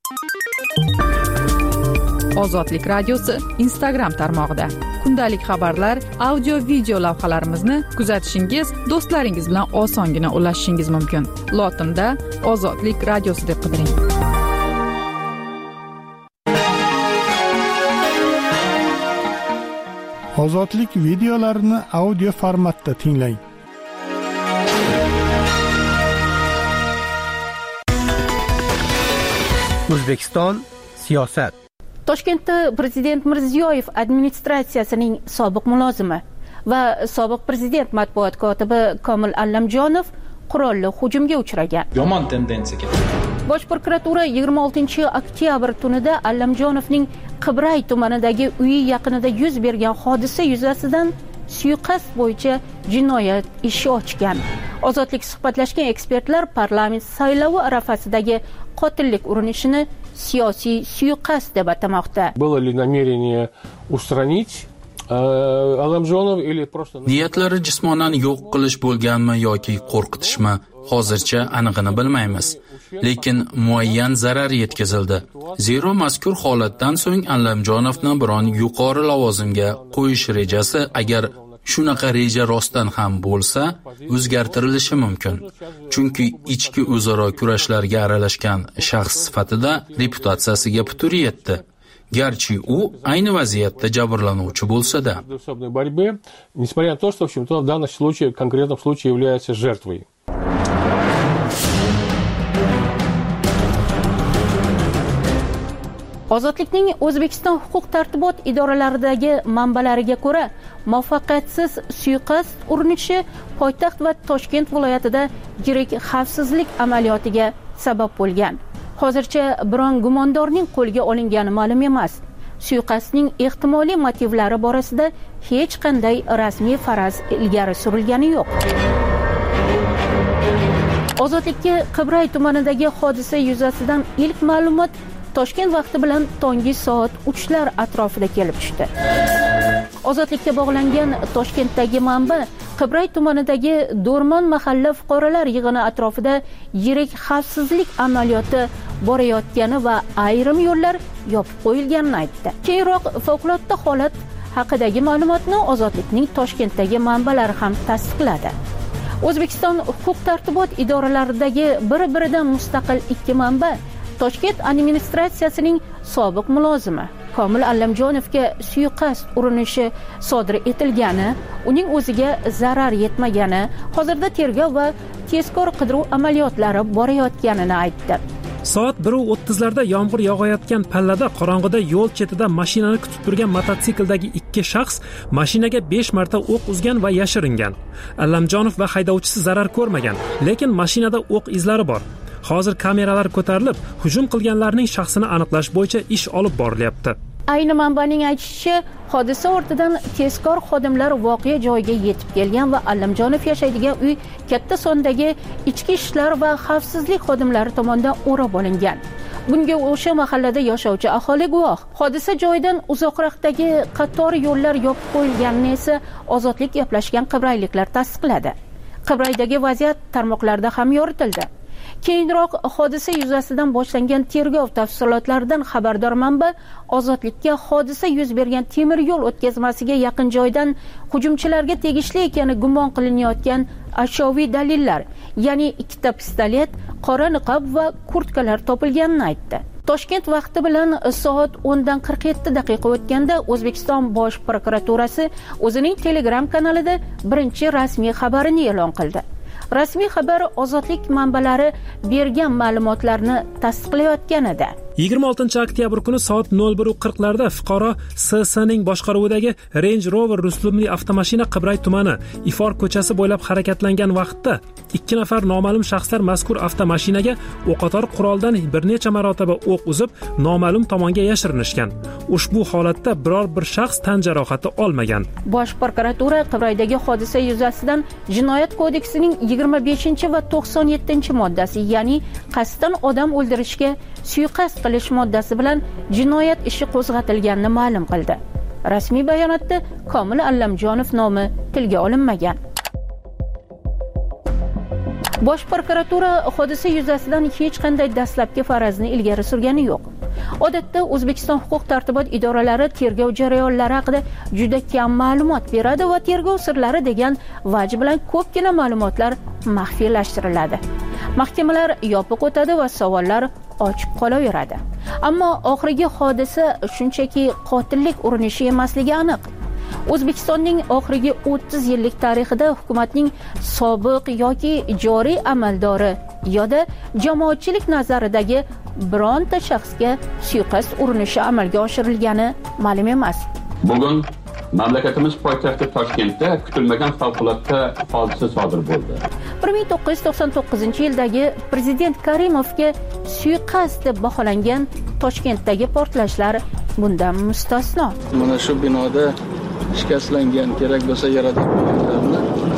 Ozodlik radiosi Instagram tarmog'ida kundalik xabarlar, audio video lavhalarimizni kuzatishingiz, do'stlaringiz bilan osongina ulashishingiz mumkin. Lotinda Ozodlik radiosi deb qidiring. Ozodlik videolarini audio formatda tinglang. O'zbekiston siyosat. Toshkentda Prezident Mirziyoyev administratsiyasining sobiq mulozimi va sobiq prezident matbuot kotibi Komil Allamjonov qurolli hujumga uchragan. Yomon tendensiyaga. Bosh prokuratura 26-oktyabr tunida Allamjonovning Qibray tumanidagi uyi yaqinida yuz bergan hodisa yuzasidan suiqasd bo'yicha jinoyat ishi ochgan. Ozodlik suhbatlashgan ekspertlar parlament saylovi arafasidagi qotillik urinishini siyosiy suiqasd deb atamoqda. Было ли намерение устранить Allamjonov или просто niyatlari jismonan yo'q qilish bo'lganmi yoki qo'rqitishmi hozircha aniqini bilmaymiz. Lekin muayyan zarar yetkazildi. Zero mazkur holatdan so'ng Allamjonovni biron yuqori lavozimga qo'yish rejasi agar shunaqa reja rostdan ham bo'lsa, o'zgartirilishi mumkin. Chunki ichki o'zaro kurashlarga aralashgan shaxs sifatida reputatsiyasiga putur yetdi. Garchi u ayni vaziyatda jabrlanuvchi bo'lsa-da. Несмотря на то, что в общем-то в данном случае, в конкретном случае является жертвой. Ozodlikning O'zbekiston huquq-tartibot idoralaridagi manbalariga ko'ra, muvaffaqiyatsiz suiqasd urinishi poytaxt va Toshkent viloyatida yirik xavfsizlik amaliyotiga sabab bo'lgan. Hozircha biron gumondorning qo'lga olingani ma'lum emas. Suiqasdning ehtimoliy motivlari borasida hech qanday rasmiy faraz ilgari surilgani yo'q. Ozodlikka Qibray tumanidagi hodisa yuzasidan ilk ma'lumot Toshkent vaqti bilan tongi soat 3lar atrofida kelib tushdi. Ozodlikka bog'langan Toshkentdagi manba Qibray tumanidagi Do'rmon mahalla fuqarolar yig'ini atrofida yirik xavfsizlik amaliyoti borayotgani va ayrim yo'llar yopib qo'yilganini aytdi. Keyinroq favqulodda holat haqidagi ma'lumotni Ozodlikning Toshkentdagi manbalari ham tasdiqladi. O'zbekiston huquq-tartibot idoralaridagi bir-biridan mustaqil ikki manba Toshkent administratsiyasining sobiq mulozimi Komil Allamjonovga suiqasd urinishi sodir etilgani, uning o'ziga zarar yetmagani, hozirda tergov va tezkor qidiruv amaliyotlari borayotganini aytdi. Soat 1:30larda yomg'ir yog'ayotgan pallada qorong'ida yo'l chetida mashinani kutib turgan mototsikldagi ikki shaxs mashinaga 5 marta o'q uzgan va yashiringan. Allamjonov va haydovchisi zarar ko'rmagan, lekin mashinada o'q izlari bor. Hozir kameralar ko'tarilib, hujum qilganlarning shaxsini aniqlash bo'yicha ish olib borilyapti. Ayni manbaning aytishicha, hodisa ortidan tezkor xodimlar voqea joyiga yetib kelgan va Allamjonov yashaydigan uy katta sondagi ichki ishlar va xavfsizlik xodimlari tomonidan o'rab olingan. Bunga o'sha mahallada yashovchi aholi guvoh. Hodisa joyidan uzoqroqdagi qator yo'llar yopib qo'yilganini esa Ozodlik gaplashgan qibrayliklar tasdiqladi. Qibraydagi vaziyat tarmoqlarda ham yoritildi. Keyinroq hodisa yuzasidan boshlangan tergov tafsilotlaridan xabardor manba Ozodlikka hodisa yuz bergan temir yo'l o'tkazmasiga yaqin joydan hujumchilarga tegishli ekani gumon qilinayotgan ashyoviy dalillar, ya'ni ikkita pistolet, qora niqob va kurtkalar topilganini aytdi. Toshkent vaqti bilan soat 10:47 o'tganda O'zbekiston Bosh prokuraturasi o'zining Telegram kanalida birinchi rasmiy xabarini e'lon qildi. Rasmiy xabar Ozodlik manbalari bergan ma'lumotlarni tasdiqlayotgan edi. 26-oktyabr kuni soat 01:40larda fuqaro SSning boshqaruvidagi Range Rover rusumli avtomashina Qibray tumani Ifor ko'chasi bo'ylab harakatlangan vaqtda 2 nafar noma'lum shaxslar mazkur avtomashinaga o'qotar quroldan bir necha marotaba o'q uzib, noma'lum tomonga yashirinishgan. Ushbu holatda biror bir shaxs tan jarohati olmagan. Bosh prokuratura Qibraydagi hodisa yuzasidan Jinoyat kodeksining 25 va 97-moddasi, ya'ni qasddan odam o'ldirishga suiqasd qilish moddasi bilan jinoyat ishi qo'zg'atilganini ma'lum qildi. Rasmiy bayonotda Komil Allamjonov nomi tilga olinmagan. Bosh prokuratura hodisa yuzasidan hech qanday dastlabki farazni ilgari surgani yo'q. Odatda O'zbekiston huquq-tartibot idoralari tergov jarayonlari haqida juda kam ma'lumot beradi va tergov sirlari degan vaj bilan ko'pgina ma'lumotlar maxfiylashtiriladi. Mahkamalar yopiq o'tadi va savollar ochiq qolaveradi. Ammo oxirgi hodisa shunchaki qotillik urinishi emasligi aniq. O'zbekistonning oxirgi 30 yillik tarixida hukumatning sobiq yoki joriy amaldori yoda jamoatchilik nazaridagi bironta shaxsga suiqasd urinishi amalga oshirilgani ma'lum emas. Bugun mamlakatimiz poytaxti Toshkentda kutilmagan favqulodda hodisa sodir bo'ldi. 1999-yildagi prezident Karimovga suiqasd deb baholangan Toshkentdagi portlashlar bundan mustasno. Mana shu binoda shikastlangan, kerak bo'lsa yaradorlarni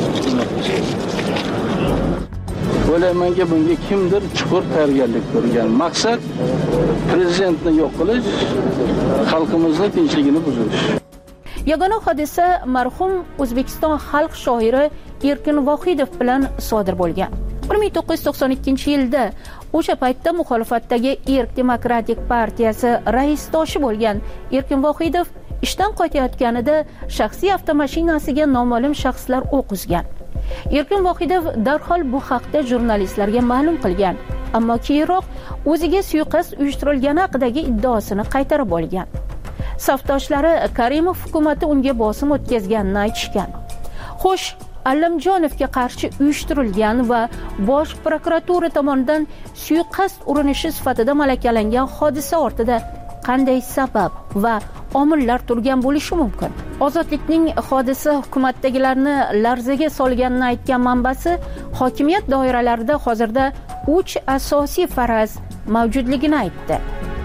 o'ylaymanki, bunga kimdir chuqur tayyorgarlik ko'rgan. Maqsad prezidentni yo'q qilish, xalqimizning tinchligini buzish. Yagona hodisa marhum O'zbekiston xalq shoiri Erkin Vohidov bilan sodir bo'lgan. 1992-yilda o'sha paytda muxolifatdagi Erk demokratik partiyasi raisdoshi bo'lgan Erkin Vohidov ishdan qaytayotganida shaxsiy avtomashinasiga noma'lum shaxslar o'q uzgan. Erkin Vohidov darhol bu haqda jurnalistlarga ma'lum qilgan, ammo keyinroq o'ziga suiqasd uyushtirilgani haqidagi iddaosini qaytarib olgan. Safdoshlari Karimov hukumatı unga bosim o'tkazganini aytishgan. Xo'sh, Allamjonovga qarshi uyushtirilgan va bosh prokuratura tomonidan suiqasd urinishi sifatida malakalangan hodisa ortida qanday sabab va omillar turgan bo'lishi mumkin? Ozodlikning hodisa hukumatdagilarni larzaga solganini aytgan manbasi hokimiyat doiralarida hozirda 3 asosiy faraz mavjudligini aytdi.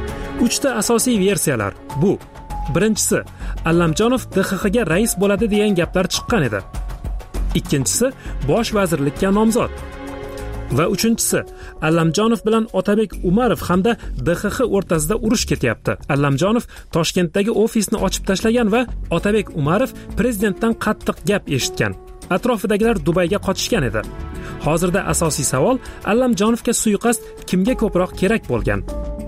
3 ta asosiy versiyalar bu. Birinchisi, Allamjonov DXXga rais bo'ladi degan gaplar chiqqan edi. Ikkinchisi, bosh vazirlikka nomzod. Va uchinchisi, Allamjonov bilan Otabek Umarov hamda DXX o'rtasida urush ketyapti. Allamjonov Toshkentdagi ofisni ochib tashlagan va Otabek Umarov prezidentdan qattiq gap eshitgan. Atrofidagilar Dubayga qochishgan edi. Hozirda asosiy savol, Allamjonovga suiqasd kimga ko'proq kerak bo'lgan?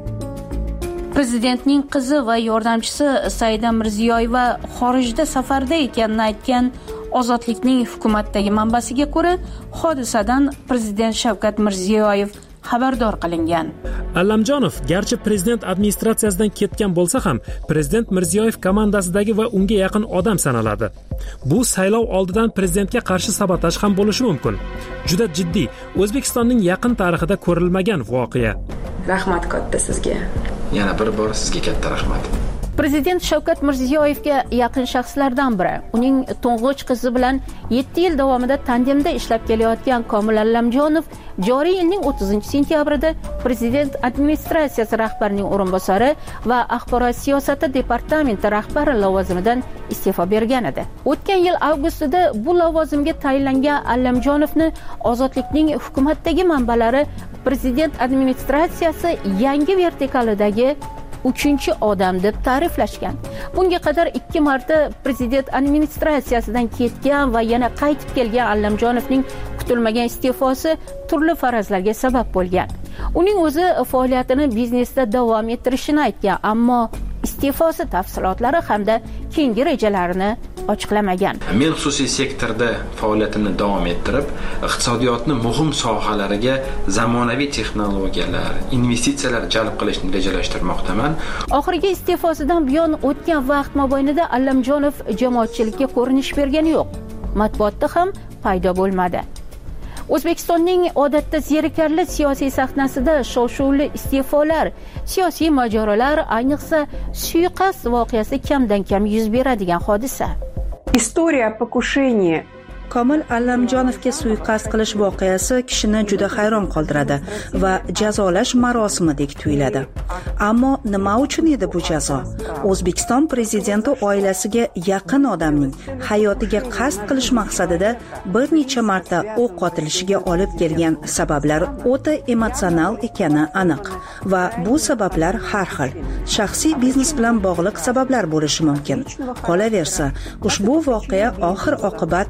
Prezidentning qizi va yordamchisi Saida Mirziyoyeva xorijda safarda ekanini aytgan Ozodlikning hukumatdagi manbasiga ko'ra, hodisadan prezident Shavkat Mirziyoyev xabardor qilingan. Allamjonov garchi prezident administratsiyasidan ketgan bo'lsa ham, prezident Mirziyoyev komandasidagi va unga yaqin odam sanaladi. Bu saylov oldidan prezidentga qarshi sabotaj ham bo'lishi mumkin. Juda jiddiy, O'zbekistonning yaqin tarixida ko'rilmagan voqea. Rahmat katta sizga. Yana bir bor sizga katta rahmat. Prezident Shavkat Mirziyoyevga yaqin shaxslardan biri, uning to'ng'ich qizi bilan 7 yil davomida tandemda ishlab kelayotgan Komil Allamjonov joriy yilning 30-sentyabrida prezident administratsiyasi rahbarining o'rinbosari va axborot siyosati departamenti rahbari lavozimidan iste'fo bergan edi. O'tgan yil avgustida bu lavozimga tayinlangan Allamjonovni Ozodlikning hukumatdagi manbalari prezident administratsiyasi yangi vertikalidagi 3-chi odam deb ta'riflashgan. Bunga qadar 2 marta prezident administratsiyasidan ketgan va yana qaytib kelgan Allamjonovning kutilmagan iste'fosi turli farazlarga sabab bo'lgan. Uning o'zi faoliyatini biznesda davom ettirishini aytgan, ammo iste'fosi tafsilotlari hamda keyingi rejalarini ochiqlamagan. Men xususiy sektorda faoliyatimni davom ettirib, iqtisodiyotni muhim sohalariga zamonaviy texnologiyalar, investitsiyalar jalb qilishni rejalashtirmoqdaman. Oxirgi iste'fosidan buyon o'tgan vaqt mobaynida Allamjonov jamoatchilikka ko'rinish bergani yo'q. Matbuotda ham paydo bo'lmadi. O'zbekistonning odatda zerikarli siyosiy sahnasida shov-shuvli iste'folar, siyosiy mojarolar, ayniqsa suiqasd voqeasi kamdan kam yuz beradigan hodisa. История покушения Komil Allamjonovga suiqasd qilish voqeasi kishini juda hayron qoldiradi va jazolash marosimidek tuyuladi. Ammo nima uchun edi bu jazo? O'zbekiston prezidenti oilasiga yaqin odamning hayotiga qasd qilish maqsadida bir necha marta o'q otilishiga olib kelgan sabablar o'ta emotsional ekani aniq va bu sabablar har xil. Shaxsiy biznes bilan bog'liq sabablar bo'lishi mumkin. Qolaversa, ushbu voqea oxir-oqibat ambitsiya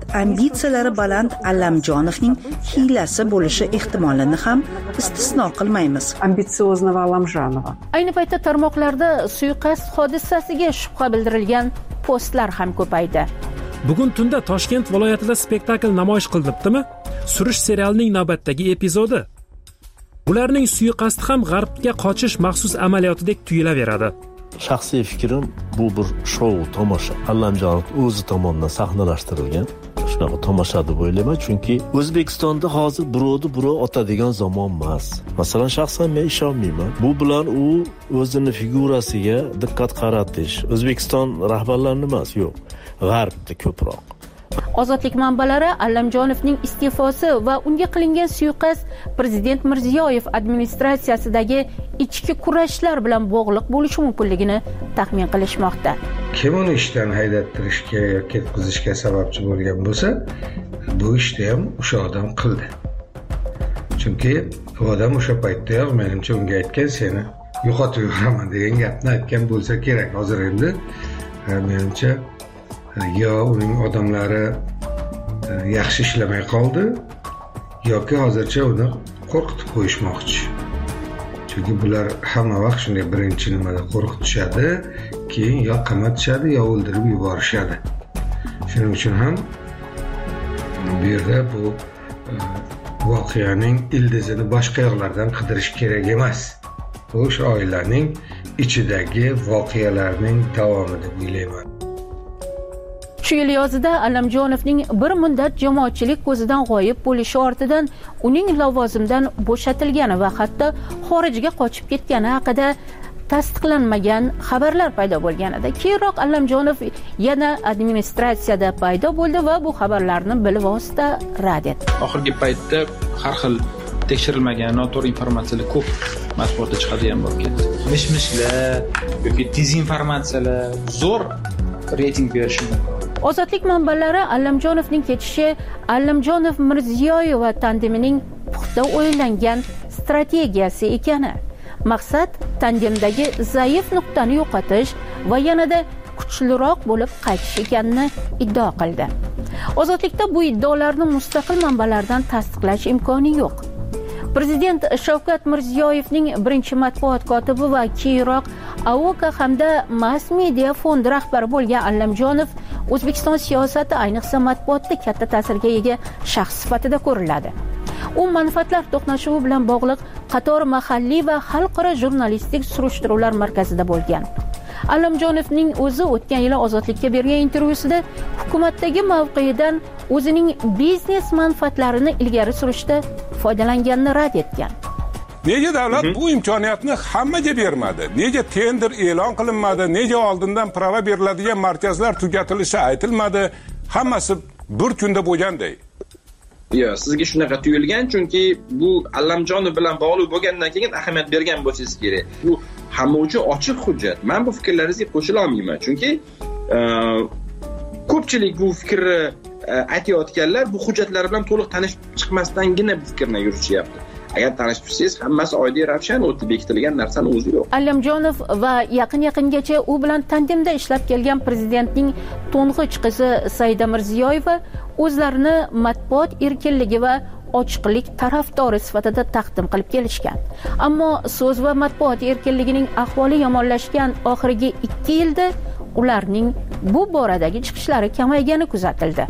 ambitsiyalari baland Allamjonovning hiylasi bo'lishi ehtimolini ham istisno qilmaymiz. Амбициозного Алламжанова. Ayni paytda tarmoqlarda suiqasd hodisasiga shubha bildirilgan postlar ham ko'paydi. Bugun tunda Toshkent viloyatida spektakl namoyish qilibdimi? Surish serialining navbatdagi epizodi. Ularning suiqasdi ham g'arbga qochish maxsus amaliyotidek tuyulaveradi. Shaxsiy fikrim, bu bir shou, tomosha. Allamjonov o'zi tomonidan sahnalashtirilgan shunaqa tomosha deb o'ylayman, chunki O'zbekistonda hozir birov otadigan zamon emas. Masalan, shaxsan men ishonmayman. Bu bilan u o'zini figurasiga diqqat qaratish, O'zbekiston rahbarlarini emas, yo'q, g'arbda ko'proq. Ozodlik manbalari Allamjonovning iste'fosi va unga qilingan suiqasd prezident Mirziyoyev administratsiyasidagi ichki kurashlar bilan bog'liq bo'lishi mumkinligini taxmin qilishmoqda. Kim uni ishdan haydattirishga yoki ketkizishga sababchi bo'lgan bo'lsa, bu ishni ham o'sha odam qildi. Chunki u odam o'sha paytdayoq menimcha unga aytgan, seni yo'qotib yuboraman degan gapni aytgan bo'lsa kerak. Hozir endi menimcha yo uning odamlari yaxshi ishlamay qoldi yoki hozircha uni qo'rqitib qo'yishmoqchi. Chunki bular hamma vaqt shunday birinchi nimada qo'rqitishadi, keyin yo qamatishadi yo o'ldirib yuborishadi. Shuning uchun ham bu yerda bu voqeaning ildizini boshqa yoqlardan qidirish kerak emas. Bu o'sha oilaning ichidagi voqealarning davomi deb o'ylayman. Shu yil yozida Allamjonovning bir muddat jamoatchilik ko'zidan g'oyib bo'lishi ortidan uning lavozimdan bo'shatilgani va hatto xorijga qochib ketgani haqida tasdiqlanmagan xabarlar paydo bo'lganida, keyinroq Allamjonov yana administratsiyada paydo bo'ldi va bu xabarlarni bilvosita rad etdi. Oxirgi paytda har xil tekshirilmagan noto'g'ri informatsiyalar ko'p matbuotda chiqadigan bo'lib ketdi. Mish-mishlar yoki dezinformatsiyalar zo'r reyting berishi mumkin. Ozodlik manbalari Allamjonovning ketishi Allamjonov Mirziyoyev tandemining puxta o'ylangan strategiyasi ekani. Maqsad tandemdagi zaif nuqtani yo'qotish va yanada kuchliroq bo'lib qaytish ekanini iddao qildi. Ozodlikda bu iddaolarni mustaqil manbalardan tasdiqlash imkoni yo'q. Prezident Shavkat Mirziyoyevning birinchi matbuot kotibi va keyinroq AOKA hamda Mass Media fondi rahbari bo'lgan Allamjonov O'zbekiston siyosati, ayniqsa matbuotda katta ta'sirga ega shaxs sifatida ko'riladi. U manfaatlar to'qnashuvi bilan bog'liq qator mahalliy va xalqaro jurnalistik surishtiruvlar markazida bo'lgan. Allamjonovning o'zi o'tgan yili Ozodlikka bergan intervyusida hukumatdagi mavqeyidan o'zining biznes manfaatlarini ilgari surishda foydalanganini rad etgan. Nega davlat bu imkoniyatni hammaga bermadi? Nega tender e'lon qilinmadi? Nega oldindan prava beriladigan markazlar tugatilishi aytilmadi? Hammasi bir kunda bo'lganday. Yo'q, sizga shunaqa tuyulgan, chunki bu Allamjonov bilan bog'liq bo'lgandan keyin ahamiyat bergan bo'lsangiz kerak. Bu hamma uchun ochiq hujjat. Men bu fikrlaringizga qo'shila olmayman, chunki ko'pchilik bu fikrni aytayotganlar bu hujjatlar bilan to'liq tanishib chiqmasdangina bu fikrni yurishyapti. Agar tanishib tursangiz, hammasi oddiy ravshan o'tib bekitilgan narsani o'zi yo'q. Allamjonov va yaqingacha u bilan tandemda ishlab kelgan prezidentning to'ng'ich qizi Saida Mirziyoyeva o'zlarini matbuot erkinligi va ochiqlik tarafdori sifatida taqdim qilib kelishgan. Ammo so'z va matbuot erkinligining ahvoli yomonlashgan oxirgi 2 yilda ularning bu boradagi chiqishlari kamaygani kuzatildi.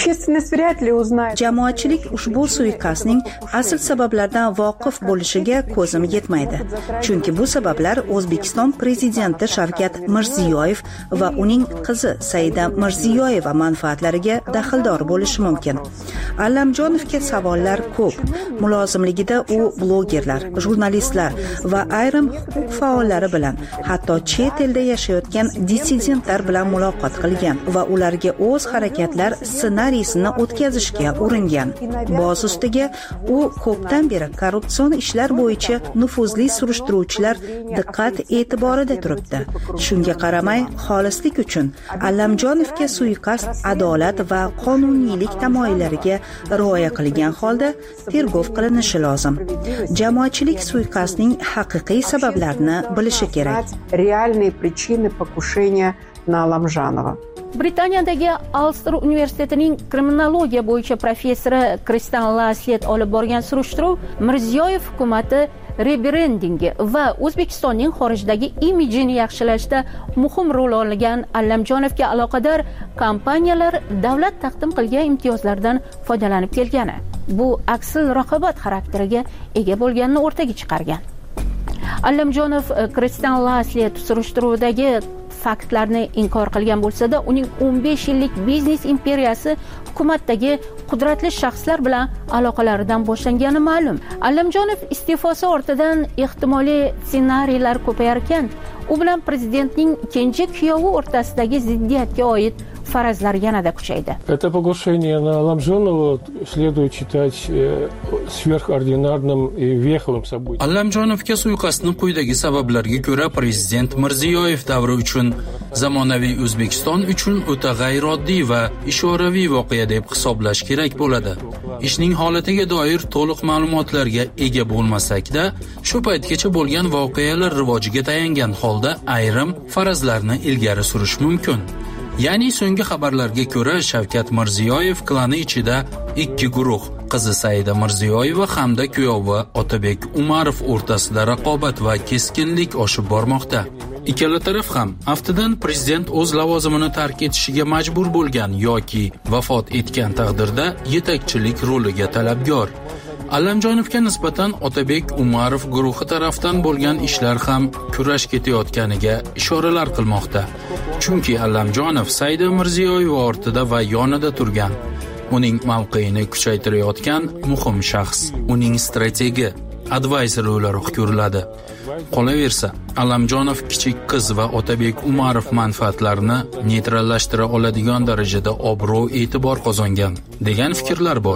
Jamoatchilik ushbu suiqasdning asl sabablaridan voqif bo'lishiga ko'zim yetmaydi. Chunki bu sabablar O'zbekiston prezidenti Shavkat Mirziyoyev va uning qizi Saida Mirziyoyeva manfaatlariga daxldor bo'lishi mumkin. Allamjonovga savollar ko'p. Mulozimligida u blogerlar, jurnalistlar va ayrim huquq faollari bilan, hatto chet elda yashayotgan dissidentlar bilan muloqot qilgan va ularga o'z harakatlar ssenariysini o'tkazishga uringan. Boz ustiga u ko'pdan beri korrupsion ishlar bo'yicha nufuzli surishtiruvchilar diqqat e'tiborida turibdi. Shunga qaramay, xolislik uchun Allamjonovga suiqasd adolat va qonuniylik tamoyillariga rioya qilgan holda tergov qilinishi lozim. Jamoatchilik suiqasdning haqiqiy sabablarini bilishi kerak. Реальные причины покушения на Алламжанова. Britaniyadagi Ulster universitetining kriminologiya bo'yicha professori Kristan Laslet olib borgan surishtiruv Mirziyoyev hukumati rebrendingi va O'zbekistonning xorijdagi imijini yaxshilashda muhim rol olgan Allamjonovga aloqador kompaniyalar davlat taqdim qilgan imtiyozlardan foydalanib kelgani, bu aksil raqobat xarakteriga ega bo'lganini o'rtaga chiqargan. Allamjonov Kristan Laslet surishtiruvidagi faktlarni inkor qilgan bo'lsa-da, uning 15 yillik biznes imperiyasi hukumatdagi qudratli shaxslar bilan aloqalaridan boshlangani ma'lum. Allamjonov iste'fosi ortidan ehtimoliy ssenariylar ko'payar ekan, u bilan prezidentning kenja kuyovi o'rtasidagi ziddiyatga oid farazlar yanada kuchaydi. Это покушение на Алламжонова следует считать сверхординарным и веховым событием. Allamjonovga suiqasdni quyidagi sabablarga ko'ra prezident Mirziyoyev davri uchun zamonaviy O'zbekiston uchun o'ta g'ayrioddiy va ishoraviy voqea deb hisoblash kerak bo'ladi. Ishning holatiga doir to'liq ma'lumotlarga ega bo'lmasak-da, shu paytgacha bo'lgan voqealar rivojiga tayangan holda ayrim farazlarni ilgari surish mumkin. Ya'ni so'nggi xabarlarga ko'ra Shavkat Mirziyoyev klani ichida ikki guruh, qizi Saida Mirziyoyeva hamda kuyovi Otabek Umarov o'rtasida raqobat va keskinlik oshib bormoqda. Ikkala taraf ham aftidan prezident o'z lavozimini tark etishiga majbur bo'lgan yoki vafot etgan taqdirda yetakchilik roliga talabgor. Allamjonovga nisbatan Otabek Umarov guruhi tarafdan bo'lgan ishlar ham kurash ketayotganiga ishoralar qilmoqda. Chunki Allamjonov Saida Mirziyoyeva ortida va yonida turgan, uning mavqeini kuchaytirayotgan muhim shaxs, uning strategi, advisor o'laroq ko'riladi. Qolaversa, Allamjonov kichik qiz va Otabek Umarov manfaatlarini neytrallashtira oladigan darajada obro' e'tibor qozongan degan fikrlar bor.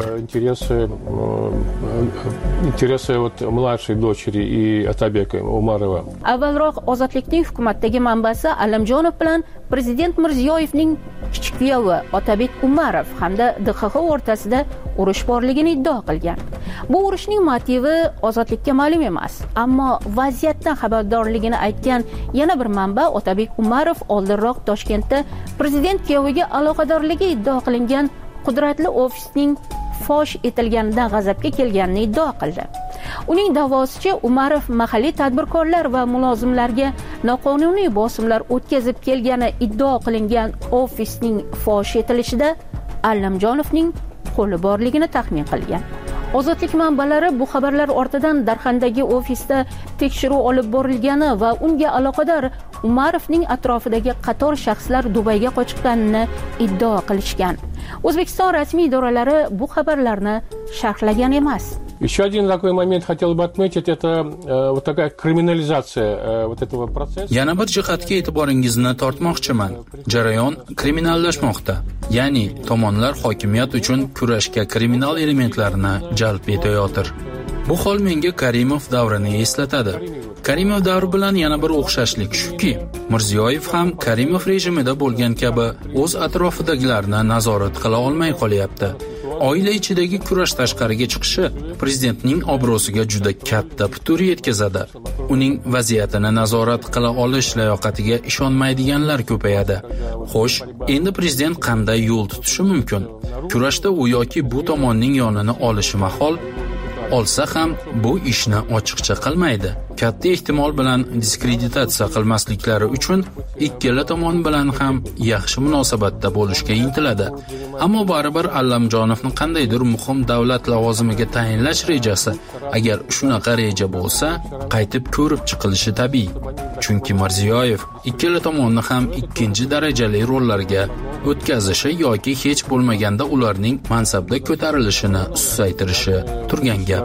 Интересы вот младшей дочери и Otabeka Umarova. Avvalroq Ozodlikning hukumatdagi manbasi Allamjonov bilan prezident Mirziyoyevning kichik kuyovi Otabek Umarov hamda DXX o'rtasida urush borligini iddao qilgan. Bu urushning motivi Ozodlikka ma'lum emas, ammo vaziyatdan xabardorligini aytgan yana bir manba Otabek Umarov oldinroq Toshkentda prezident kuyoviga aloqadorligi iddao qilingan qudratli ofisning fosh etilganidan g'azabga kelganini iddao qildi. Uning da'vosicha Umarov mahalliy tadbirkorlar va mulozimlarga noqonuniy bosimlar o'tkazib kelgani iddao qilingan ofisning fosh etilishida Allamjonovning qo'li borligini taxmin qilgan. Ozodlik manbalari bu xabarlar ortidan Darxandagi ofisda tekshiruv olib borilgani va unga aloqador Umarovning atrofidagi qator shaxslar Dubayga qochganini iddao qilishgan. O'zbekiston rasmiy idoralari bu xabarlarni sharhlagan emas. Еще один такой момент хотел бы отметить, это вот такая криминализация вот этого процесса. Yana bir jihatga e'tiboringizni tortmoqchiman. Jarayon kriminallashmoqda. Ya'ni tomonlar hokimiyat uchun kurashga kriminal elementlarni jalb etayotir. Bu hol menga Karimov davrini eslatadi. Karimov davri bilan yana bir o'xshashlik shuki, Mirziyoyev ham Karimov rejimida bo'lgan kabi o'z atrofidagilarni nazorat qila olmay qolyapti. Oila ichidagi kurash tashqariga chiqishi prezidentning obro'siga juda katta putur yetkazadi. Uning vaziyatini nazorat qila olish layoqatiga ishonmaydiganlar ko'payadi. Xo'sh, endi prezident qanday yo'l tutishi mumkin? Kurashda u yoki bu tomonning yonini olishi mahol. Olsa ham bu ishni ochiqcha qilmaydi. Katta ehtimol bilan diskreditatsiya qilmasliklari uchun ikkala tomon bilan ham yaxshi munosabatda bo'lishga intiladi. Ammo baribir Allamjonovni qandaydir muhim davlat lavozimiga tayinlash rejasi, agar shunaqa reja bo'lsa, qaytib ko'rib chiqilishi tabiiy. Chunki Mirziyoyev ikkala tomonni ham ikkinchi darajali rollarga o'tkazishi yoki hech bo'lmaganda ularning mansabda ko'tarilishini susaytirishi turgan gap.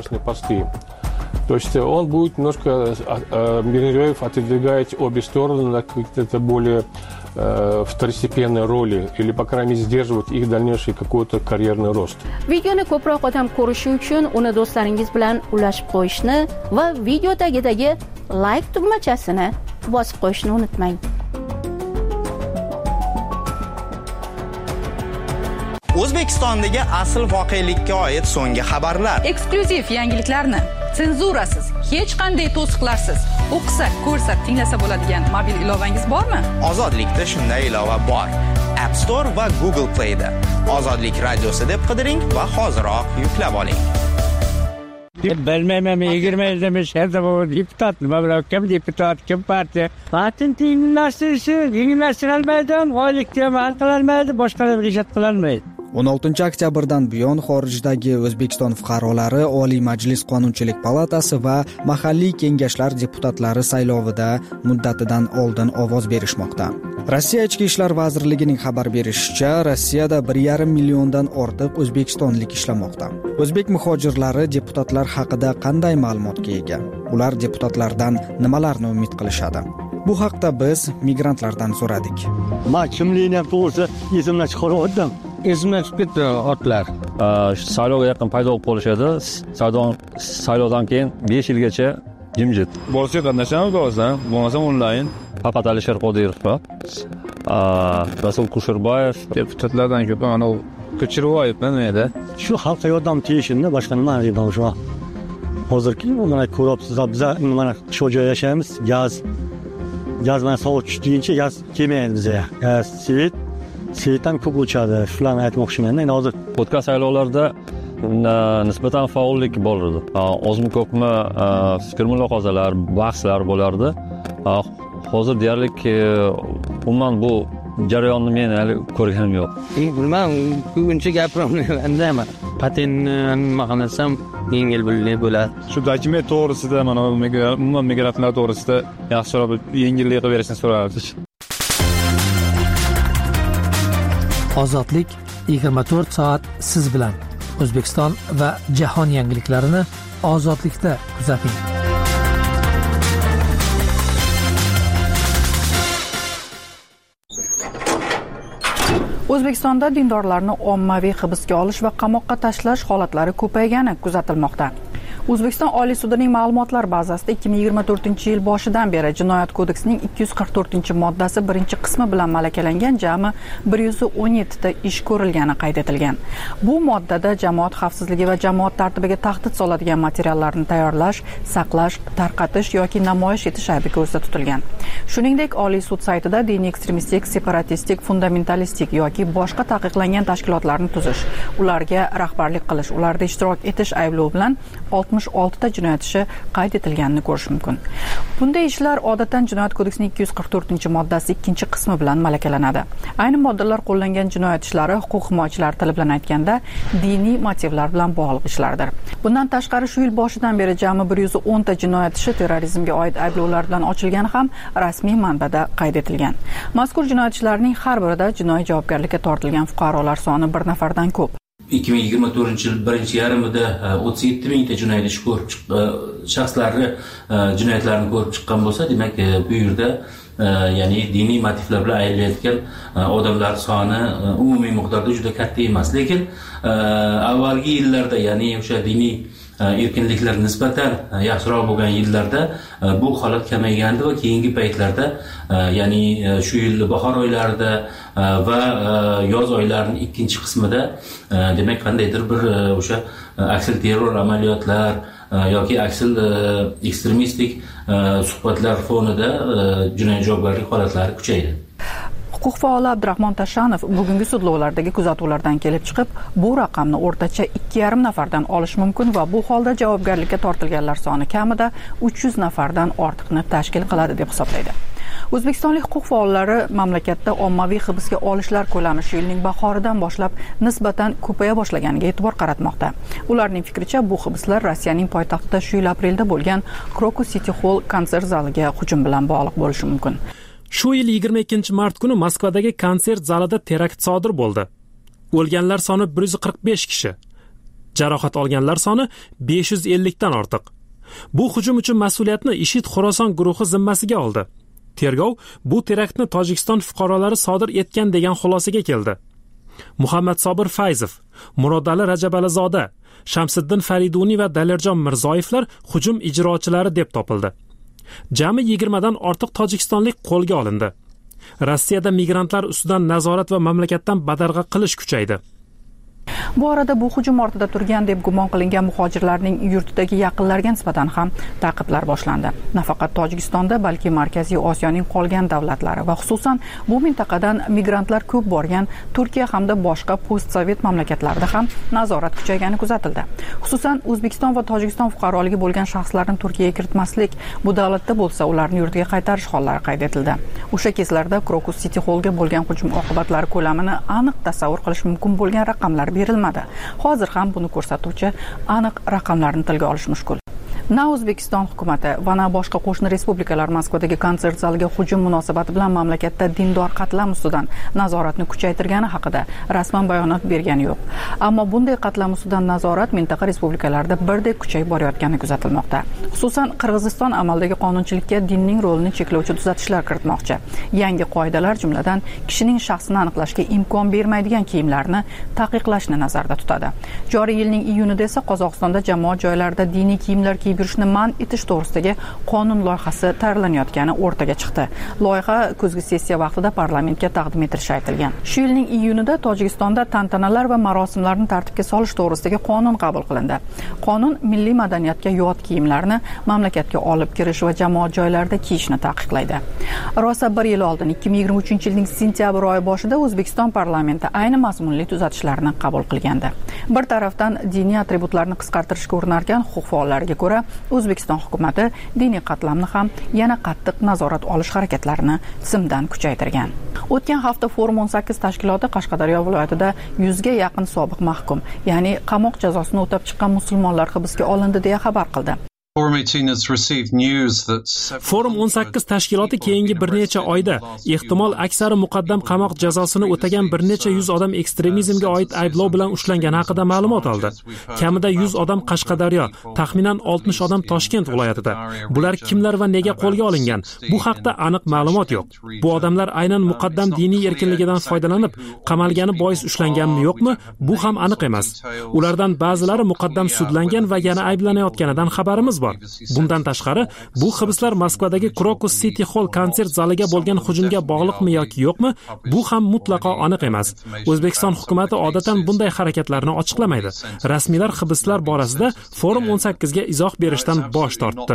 То есть он будет немножко, Mirziyoyev отодвигать обе стороны на какие-то более второстепенные роли или, по крайней мере, сдерживать их дальнейший какой-то карьерный рост. Videoni ko'proq odam ko'rishi uchun uni do'stlaringiz bilan ulashib qo'yishni va video tagidagi like tugmachasini bosib qo'yishni unutmang. O'zbekistondagi asl voqelikka oid so'nggi xabarlar, eksklyuziv yangiliklarni senzurasiz, hech qanday to'siqlarsiz o'qisa, ko'rsa, tinglasa bo'ladigan mobil ilovangiz bormi? Ozodlikda shunday ilova bor. App Store va Google Play da. Ozodlik radiosi deb qidiring va hoziroq yuklab oling. Bilmayman, 20 yil demiş, her zaman deputat, nima bilan kim deputat, kim partiya. Patent yengillashtirilmaydi, oylikka amal qilinmaydi, boshqalar ijod qilinmaydi. 16 oktyabrdan buyon xorijdagi O'zbekiston fuqarolari Oliy Majlis Qonunchilik palatasi va mahalliy kengashlar deputatlari saylovida muddatidan oldin ovoz berishmoqda. Rossiya Ichki ishlar vazirligining xabar berishicha, Rossiyada 1,5 milliondan ortiq o'zbekistonlik ishlamoqda. O'zbek muhojirlari deputatlar haqida qanday ma'lumotga ega? Ular deputatlardan nimalarni umid qilishadi? Bu haqda biz migrantlardan so'radik. Men kimligini ham to'g'risi esimdan chiqarib esimdan chiqib ketdi otlar. Saylovga yaqin paydo bo'lib qolishadi. Saylovdan keyin 5 yilgacha jimjit. Bo'lsa qatnashamiz bo'lsam, bo'lmasa onlayn. Faqat Alisher Qodirov va Rasul Kusherbayev deputatlardan ko'p ana Ko'chirvoyevman menda. Shu xalqqa yordam tegishini boshqa nima deyman shu. Hozirki mana ko'ryapsizlar, biz mana shu joyda yashaymiz. Gaz mana sovuq tushguncha gaz kelmaydi bizga. Gaz Seytan ko'p o'chadi. Shularni aytmoqchiman. Endi hozir o'tgan saylovlarda nisbatan faollik bo'ldi. Ozmi ko'pmi fikr mulohazalar, bahslar bo'lardi. Hozir deyarli umuman bu jarayonni men hali ko'rganim yo'q. Bilmam, ko'pincha gapiryapman. Patentni nima qilsam yengil bo'ladi. Shu dokument to'g'risida, mana umuman migrantlar to'g'risida yaxshiroq yengillik qilib berishni so'rardik. Ozodlik 24 soat siz bilan. O'zbekiston va jahon yangiliklarini ozodlikda kuzating. O'zbekistonda dindorlarni ommaviy hibsga olish va qamoqqa tashlash holatlari ko'paygani kuzatilmoqda. O'zbekiston Oliy sudining ma'lumotlar bazasida 2024-yil boshidan beri Jinoyat kodeksining 244-moddasi 1-qismi bilan malakalangan jami 117 ta ish ko'rilgani qayd etilgan. Bu moddada jamoat xavfsizligi va jamoat tartibiga tahdid soladigan materiallarni tayyorlash, saqlash, tarqatish yoki namoyish etish aybi ko'zda tutilgan. Shuningdek, Oliy sud saytida diniy ekstremistik, separatistik, fundamentalistik yoki boshqa taqiqlangan tashkilotlarni tuzish, ularga rahbarlik qilish, ularda ishtirok etish ayblovi bilan 66 ta jinoyat ishi qayd etilganini ko'rish mumkin. Bunday ishlar odatdan Jinoyat kodeksining 244-moddasi 2-qismi bilan malakalanadi. Ayni moddalar qo'llangan jinoyat ishlari huquq himoyachilar tili bilan aytganda diniy motivlar bilan bog'liq ishlardir. Bundan tashqari shu yil boshidan beri jami 110 ta jinoyat ishi terrorizmga oid ayblovlar bilan ochilgani ham rasmiy manbada qayd etilgan. Mazkur jinoyat ishlarining har birida jinoiy javobgarlikka tortilgan fuqarolar soni 1 nafardan ko'p. 2024-yil birinchi yarmida 37 mingta jinoyat ishi ko'rib shaxslarni jinoyatlarini ko'rib chiqqan bo'lsa, demak bu yerda ya'ni diniy motivlar bilan aylanayotgan odamlar soni umumiy miqdorda juda katta emas. Lekin avvalgi yillarda, ya'ni o'sha diniy erkinliklar nisbatan yaxshiroq bo'lgan yillarda bu holat kamaygandi va keyingi paytlarda, ya'ni shu yil bahor oylarida va yoz oylarining 2-qismida demak qandaydir bir o'sha aksil terror amaliyotlar yoki aksil ekstremistik suhbatlar fonida jinoiy javobgarlik holatlari kuchaydi. Huquq faoli Abdurahmon Tashanov bugungi sudlovlardagi kuzatuvlardan kelib chiqib, bu raqamni o'rtacha 2,5 nafardan olish mumkin va bu holda javobgarlikka tortilganlar soni kamida 300 nafardan ortiqni tashkil qiladi deb hisoblaydi. O'zbekistonlik huquq faollari mamlakatda ommaviy hibsga olishlar ko'lami shu yilning bahoridan boshlab nisbatan ko'paya boshlaganiga e'tibor qaratmoqda. Ularning fikricha, bu hibslar Rossiyaning poytaxtida shu yil aprelda bo'lgan Krokus City Hall konsert zaliga hujum bilan bog'liq bo'lishi mumkin. Shu yil 22-mart kuni Moskvadagi konsert zalida terakt sodir bo'ldi. O'lganlar soni 145 kishi, jarohat olganlar soni 550 dan ortiq. Bu hujum uchun mas'uliyatni IShID Xorason guruhi zimmasiga oldi. Tergov bu teraktni Tojikiston fuqarolari sodir etgan degan xulosaga keldi. Muhammad Sobir Fayzov, Murodali Rajabalizoda, Shamsiddin Fariduniy va Dalirjon Mirzoyevlar hujum ijrochilari deb topildi. Jami 20 dan ortiq tojikistonlik qo'lga olindi. Rossiyada migrantlar ustidan nazorat va mamlakatdan badarg'a qilish kuchaydi. Bu orada bu hujum ortida turgan deb gumon qilingan muhojirlarning yurtidagi yaqinlariga nisbatan ham ta'qiblar boshlandi. Nafaqat Tojikistonda, balki Markaziy Osiyoning qolgan davlatlari va xususan bu mintaqadan migrantlar ko'p borgan Turkiya hamda boshqa postsovet mamlakatlarida ham nazorat kuchaygani kuzatildi. Xususan O'zbekiston va Tojikiston fuqaroligi bo'lgan shaxslarni Turkiyaga kiritmaslik, bu davlatda bo'lsa ularni yurtiga qaytarish hollari qayd etildi. O'sha kezlarda Crocus City Hallga bo'lgan hujum oqibatlari ko'lamini aniq tasavvur qilish mumkin bo'lgan raqamlar berilmadi. Hozir ham buni ko'rsatuvchi aniq raqamlarni tilga olish mushkul. Na O'zbekiston hukumati va na boshqa qo'shni respublikalar Moskvadagi konsert zaliga hujum munosabati bilan mamlakatda dindor qatlam ustidan nazoratni kuchaytirgani haqida rasman bayonot bergani yo'q. Ammo bunday qatlam ustidan nazorat mintaqa respublikalarida birdek kuchayib borayotgani kuzatilmoqda. Xususan Qirg'iziston amaldagi qonunchilikka dinning rolini cheklovchi tuzatishlar kiritmoqchi. Yangi qoidalar jumladan kishining shaxsini aniqlashga imkon bermaydigan kiyimlarni taqiqlashni nazarda tutadi. Joriy yilning iyunida esa Qozog'istonda jamoat joylarida diniy kiyimlar kiyib yurishni man etish to'g'risidagi qonun loyihasi tayyorlanayotgani o'rtaga chiqdi. Loyiha kuzgi sessiya vaqtida parlamentga taqdim etilishi aytilgan. Shu yilning iyunida Tojikistonda tantanalar va marosimlarni tartibga solish to'g'risidagi qonun qabul qilindi. Qonun milliy madaniyatga yot kiyimlarni mamlakatga olib kirish va jamoat joylarida kiyishni taqiqlaydi. Rosa bir yil oldin 2023-yilning sentyabr oyi boshida O'zbekiston parlamenti ayni mazmunli tuzatishlarni qabul qilgandi. Bir tarafdan diniy atributlarni qisqartirishga urinarkan huquq faollariga ko'ra O'zbekiston hukumati diniy qatlamni ham yana qattiq nazorat olish harakatlarini tizimdan kuchaytirgan. O'tgan hafta Forum 18 tashkiloti Qashqadaryo viloyatida 100 ga yaqin sobiq mahkum, ya'ni qamoq jazosini o'tab chiqqan musulmonlar hibsga olindi deya xabar qildi. Forum 18 tashkiloti keyingi bir necha oyda ehtimol aksari muqaddam qamoq jazosini o'tagan bir necha yuz odam ekstremizmga oid ayblov bilan ushlangani haqida ma'lumot oldi. Kamida 100 odam Qashqadaryo, taxminan 60 odam Toshkent viloyatida. Bular kimlar va nega qo'lga olingan? Bu haqda aniq ma'lumot yo'q. Bu odamlar aynan muqaddam diniy erkinligidan foydalanib qamalgani bois ushlanganmi yo'qmi? Bu ham aniq emas. Ulardan ba'zilari muqaddam sudlangan va yana ayblanayotganidan xabarimiz bor. Bundan tashqari, bu hibslar Moskvadagi Crocus City Hall konsert zaliga bo'lgan hujumga bog'liqmi yoki yo'qmi? Bu ham mutlaqo aniq emas. O'zbekiston hukumatı odatan bunday harakatlarni ochiqlamaydi. Rasmiylar hibslar borasida Forum 18 ga izoh berishdan bosh tortdi.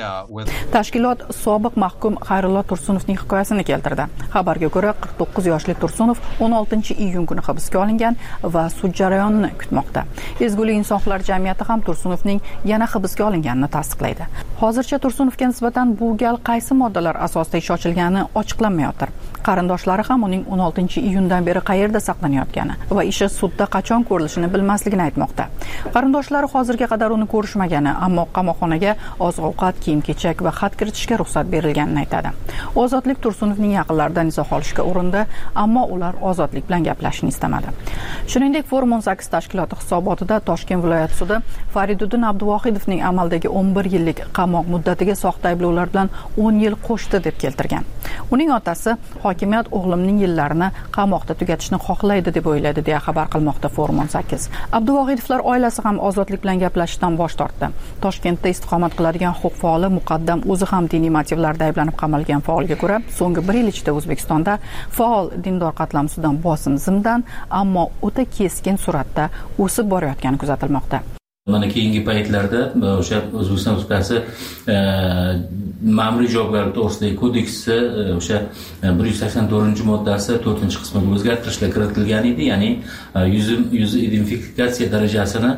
Tashkilot sobiq mahkum Xayrullo Tursunovning hikoyasini keltirdi. Xabarga ko'ra, 49 yoshli Tursunov 16-iyun kuni hibsga olingan va sud jarayonini kutmoqda. Ezgulik insonlar jamiyati ham Tursunovning yana hibsga olinganini tasdiqlaydi. Hozircha Tursunovga nisbatan bu gal qaysi moddalar asosida ish ochilgani ochiqlanmayotir. Qarindoshlari ham uning 16-iyundan beri qayerda saqlanayotgani va ishi sudda qachon ko'rilishini bilmasligini aytmoqda. Qarindoshlari hozirga qadar uni ko'rishmagani, ammo qamoqxonaga oziq-ovqat, kiyim-kechak va xat kiritishga ruxsat berilganini aytadi. Ozodlik Tursunovning yaqinlaridan izoh olishga urindi, ammo ular Ozodlik bilan gaplashishni istamadi. Shuningdek, Forum 18 tashkiloti hisobotida Toshkent viloyat sudi Fariduddin Abduvohidovning amaldagi 11 yillik qamoq muddatiga soxta ayblovlar bilan 10 yil qo'shdi deb keltirgan. Uning otasi hokimiyat o'g'limning yillarini qamoqda tugatishni xohlaydi deb o'yladi deya xabar qilmoqda Forum 18. Abduvohidovlar oilasi ham Ozodlik bilan gaplashishdan bosh tortdi. Toshkentda istiqomat qiladigan huquq faoli muqaddam o'zi ham diniy motivlarda ayblanib qamalgan faolga ko'ra, so'nggi 1 yil ichida O'zbekistonda faol dindor qatlam ustidan bosim zimdan, ammo o'ta keskin suratda o'sib borayotgani kuzatilmoqda. Mana keyingi paytlarda o'sha O'zbekiston Respublikasi ma'muriy javobgarlik to'g'risidagi kodeksi o'sha 184-moddasi 4-qismiga o'zgartirishlar kiritilgan edi, ya'ni yuz identifikatsiya darajasini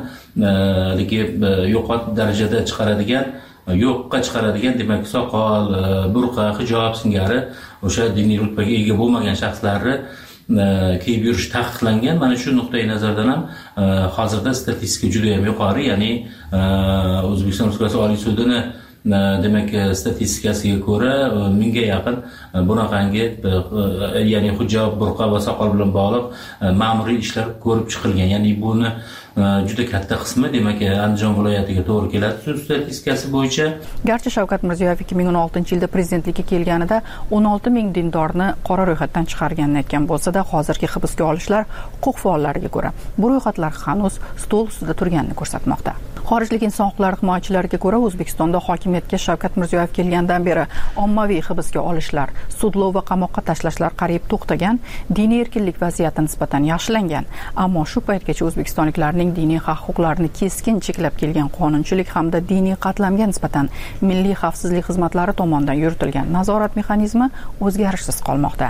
yo'qot darajada chiqaradigan, yo'qqa chiqaradigan, demak soqol, burqa, hijob singari o'sha diniy rutbaga ega bo'lmagan shaxslarni kiyib yurish taqiqlangan. Mana shu nuqtai nazardan ham hozirda statistika juda ham yuqori, ya'ni O'zbekiston Respublikasi Oliy sudini demak statistikasiga ko'ra 1000 ga yaqin bunaqangi ya'ni hijob, burqa va soqol bilan bog'liq ma'muriy ishlar ko'rib chiqilgan. Ya'ni buni juda katta qismi demak Andijon viloyatiga to'g'ri keladi sud statistikasi bo'yicha. Garchi Shavkat Mirziyoyev 2016-yilda prezidentlikka kelganida 16 ming dindorni qora ro'yxatdan chiqarganini aytgan bo'lsa-da, hozirgi hibsga olishlar huquq faollariga ko'ra bu ro'yxatlar hanuz stol ustida turganini ko'rsatmoqda. Xorijlik inson huquqlari himoyachilariga ko'ra, O'zbekistonda hokimiyatga Shavkat Mirziyoyev kelgandan beri ommaviy hibsga olishlar, sudlov va qamoqqa tashlashlar qariyb to'xtagan, diniy erkinlik vaziyati nisbatan yaxshilangan. Ammo shu paytgacha o'zbekistonliklarning diniy haq-huquqlarini keskin cheklab kelgan qonunchilik hamda diniy qatlamga nisbatan milliy xavfsizlik xizmatlari tomonidan yuritilgan nazorat mexanizmi o'zgarishsiz qolmoqda.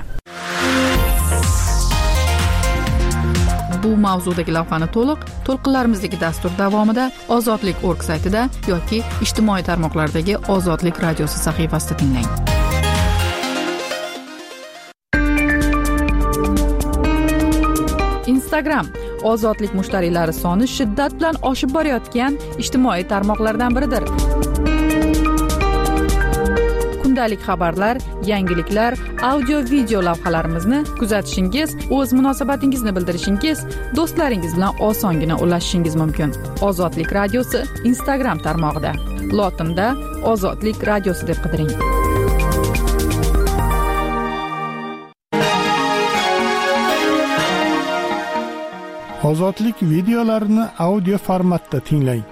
Bu mavzudagi lavhani to'lqinlarimizdagi dastur davomida Ozodlik.org saytida yoki ijtimoiy tarmoqlardagi Ozodlik radiosi sahifasida tinglang. Instagram Ozodlik mushtariylari soni shiddat bilan oshib borayotgan ijtimoiy tarmoqlardan biridir. Kundalik xabarlar, yangiliklar, audio-video lavhalarimizni kuzatishingiz, o'z munosabatingizni bildirishingiz, do'stlaringiz bilan osongina ulashishingiz mumkin. Ozodlik radiosi Instagram tarmog'ida. Lotinda Ozodlik radiosi deb qidiring. Ozodlik videolarini audio formatda tinglang.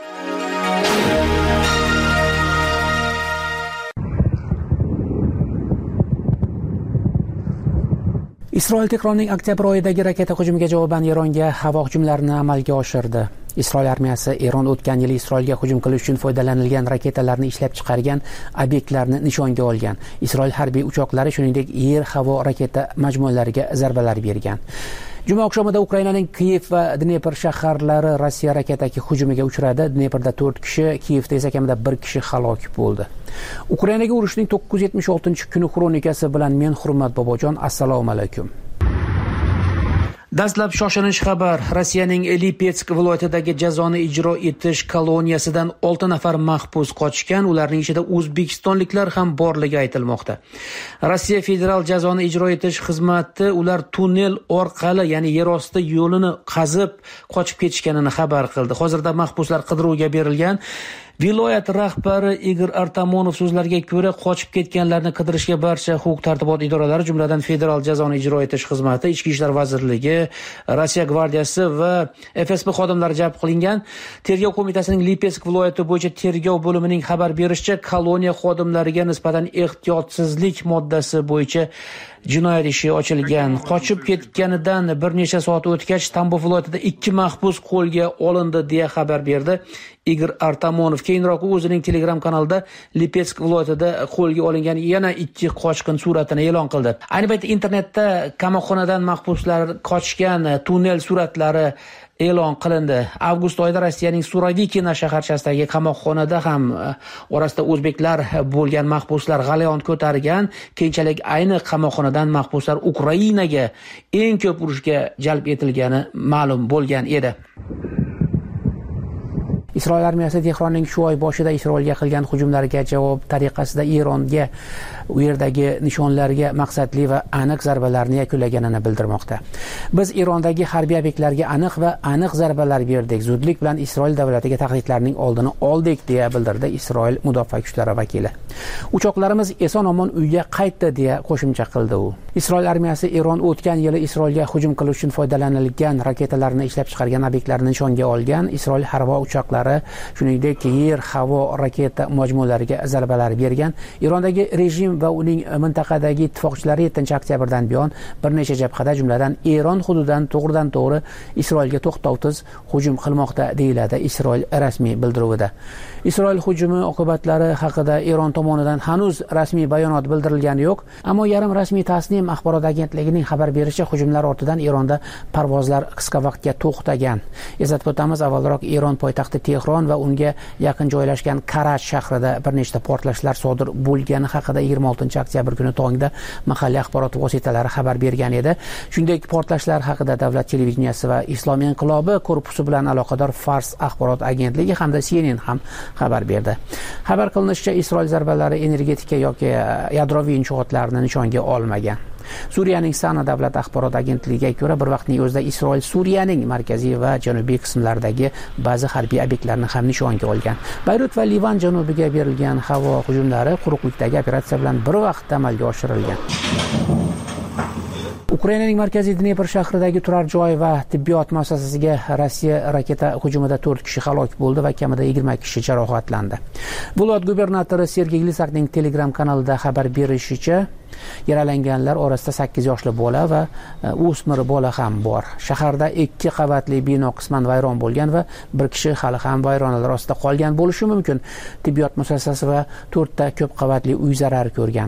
Isroil Tehronning oktyabr oyidagi raketa hujumiga javoban Eronga havo hujumlarini amalga oshirdi. Isroil armiyasi Eron o'tgan yili Isroilga hujum qilish uchun foydalanilgan raketalarni ishlab chiqargan obyektlarni nishonga olgan. Isroil harbiy uchoqlari shuningdek yer-havo raketa majmualariga zarbalar bergan. Juma oqshomida Ukrainaning Kiyev va Dnepr shaharlari Rossiya raketaki hujumiga uchradi. Dneprda 4 kishi, Kiyevda esa kamida 1 kishi halok bo'ldi. Ukrainaga urushning 976-kuni xronikasi bilan men Hurmat Bobojon, assalomu alaykum. Dastlab shoshilinch xabar. Rossiyaning Lipetsk viloyatidagi jazoni ijro etish koloniyasidan 6 nafar mahbus qochgan, ularning ichida o'zbekistonliklar ham borligi aytilmoqda. Rossiya federal jazoni ijro etish xizmati ular tunnel orqali, ya'ni yer osti yo'lini qazib qochib ketishganini xabar qildi. Hozirda mahbuslar qidiruvga berilgan. Viloyat rahbari Igor Artamonov so'zlariga ko'ra, qochib ketganlarni qidirishga barcha huquq-tartibot idoralari, jumladan Federal jazoni ijro etish xizmati, Ichki ishlar vazirligi, Rossiya gvardiyasi va FSB xodimlari jalb qilingan. Tergov qo'mitasining Lipetsk viloyati bo'yicha tergov bo'limining xabar berishicha, koloniya xodimlariga nisbatan ehtiyotsizlik moddasi bo'yicha jinoyat ishi ochilgan. Qochib ketganidan bir necha soat o'tgach, Tambov viloyatida 2 mahbus qo'lga olindi deya xabar berdi Igor Artamonov. Keyinroq u o'zining Telegram kanalida Lipetsk viloyatida qo'lga olingan yana 2 qochqin suratini e'lon qildi. Ayni paytda internetda qamoqxonadan mahbuslar qochgan tunnel suratlari e'lon qilindi. Avgust oyida Rossiyaning Surovikina shaharchasidagi qamoqxonada ham orasida o'zbeklar bo'lgan mahbuslar g'alayon ko'targan. Keyinchalik ayni qamoqxonadan mahbuslar Ukrainaga eng ko'p urushga jalb etilgani ma'lum bo'lgan edi. Isroil armiyasi Tehronning shu oy boshida Isroilga qilgan hujumlariga javob tariqasida Eronga u yerdagi nishonlarga maqsadli va aniq zarbalarni yakunlaganini bildirmoqda. Biz Erondagi harbiy obyektlarga aniq zarbalar berdik. Zudlik bilan Isroil davlatiga tahdidlarning oldini oldik deya bildirdi Isroil mudofaa kuchlari vakili. Uchoqlarimiz eson-omon uyga qaytdi deya qo'shimcha qildi u. Isroil armiyasi Eron o'tgan yili Isroilga hujum qilish uchun foydalanilgan raketalarni ishlab chiqargan obyektlarni nishonga olgan. Isroil harbiy uchoqlari shuningdek yer-havo raketa majmualariga zarbalar bergan. Erondagi rejim va uning mintaqadagi ittifoqchilari 7-oktyabrdan buyon bir necha jabhada, jumladan Eron hududidan to'g'ridan-to'g'ri Isroilga to'xtovsiz hujum qilmoqda deyiladi Isroil rasmiy bildiruvida. Isroil hujumi oqibatlari haqida Eron tomonidan hanuz rasmiy bayonot bildirilgani yo'q, ammo yarim rasmiy Tasnim axborot agentligining xabar berishicha, hujumlar ortidan Eronda parvozlar qisqa vaqtga to'xtagan. Eslatib o'tamiz, avvalroq Eron poytaxti Tehron va unga yaqin joylashgan Karaj shahrida bir nechta portlashlar sodir bo'lgani haqida 26-oktyabr kuni tongda mahalliy axborot vositalari xabar bergan edi. Shuningdek, portlashlar haqida davlat televideniyasi va Islom inqilobi korpusi bilan aloqador Fars axborot agentligi hamda CNN ham xabar berdi. Xabar qilinishicha, Isroil zarbalari energetika yoki yadroviy inshootlarni nishonga olmagan. Suriyaning Sana davlat axborot agentligiga ko'ra, bir vaqtning o'zida Isroil Suriyaning markaziy va janubiy qismlaridagi ba'zi harbiy obyektlarni ham nishonga olgan. Bayrut va Livan janubiga berilgan havo hujumlari quruqlikdagi operatsiya bilan bir vaqtda amalga oshirilgan. Ukrainaning markaziy Dnepr shahridagi turar joy va tibbiyot muassasasiga Rossiya raketa hujumida 4 kishi halok bo'ldi va kamida 20 kishi jarohatlandi. Viloyat gubernatori Sergey Lisakning Telegram kanalida xabar berishicha, yaralanganlar orasida 8 yoshli bola va o'smir bola ham bor. Shaharda 2 qavatli bino qisman vayron bo'lgan va bir kishi hali ham vayronalar ostida qolgan bo'lishi mumkin. Tibbiyot muassasasi va 4 ta ko'p qavatli uy zarar ko'rgan.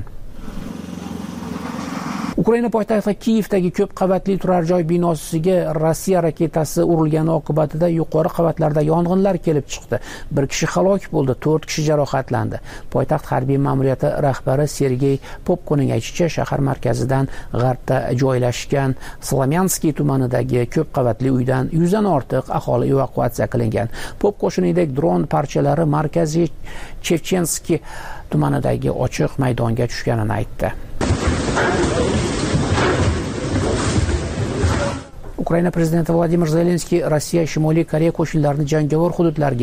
Ukraina poytaxti Kiyevdagi ko'p qavatli turar joy binosiga Rossiya raketasi urilgani oqibatida yuqori qavatlarda yong'inlar kelib chiqdi. Bir kishi halok bo'ldi, 4 kishi jarohatlandi. Poytaxt harbiy ma'muriyati rahbari Sergey Popkoning aytishicha, shahar markazidan g'arbda joylashgan Slomyanskiy tumanidagi ko'p qavatli uydan 100 dan ortiq aholi evakuatsiya qilingan. Popko shuningdek dron parchalari markaziy Chevchenskiy tumanidagi ochiq maydonga tushganini aytdi. Ukraina prezidenti Vladimir Zelenskiy Rossiya Shimoliy Koreya qo'shinlarini jangovar hududlarga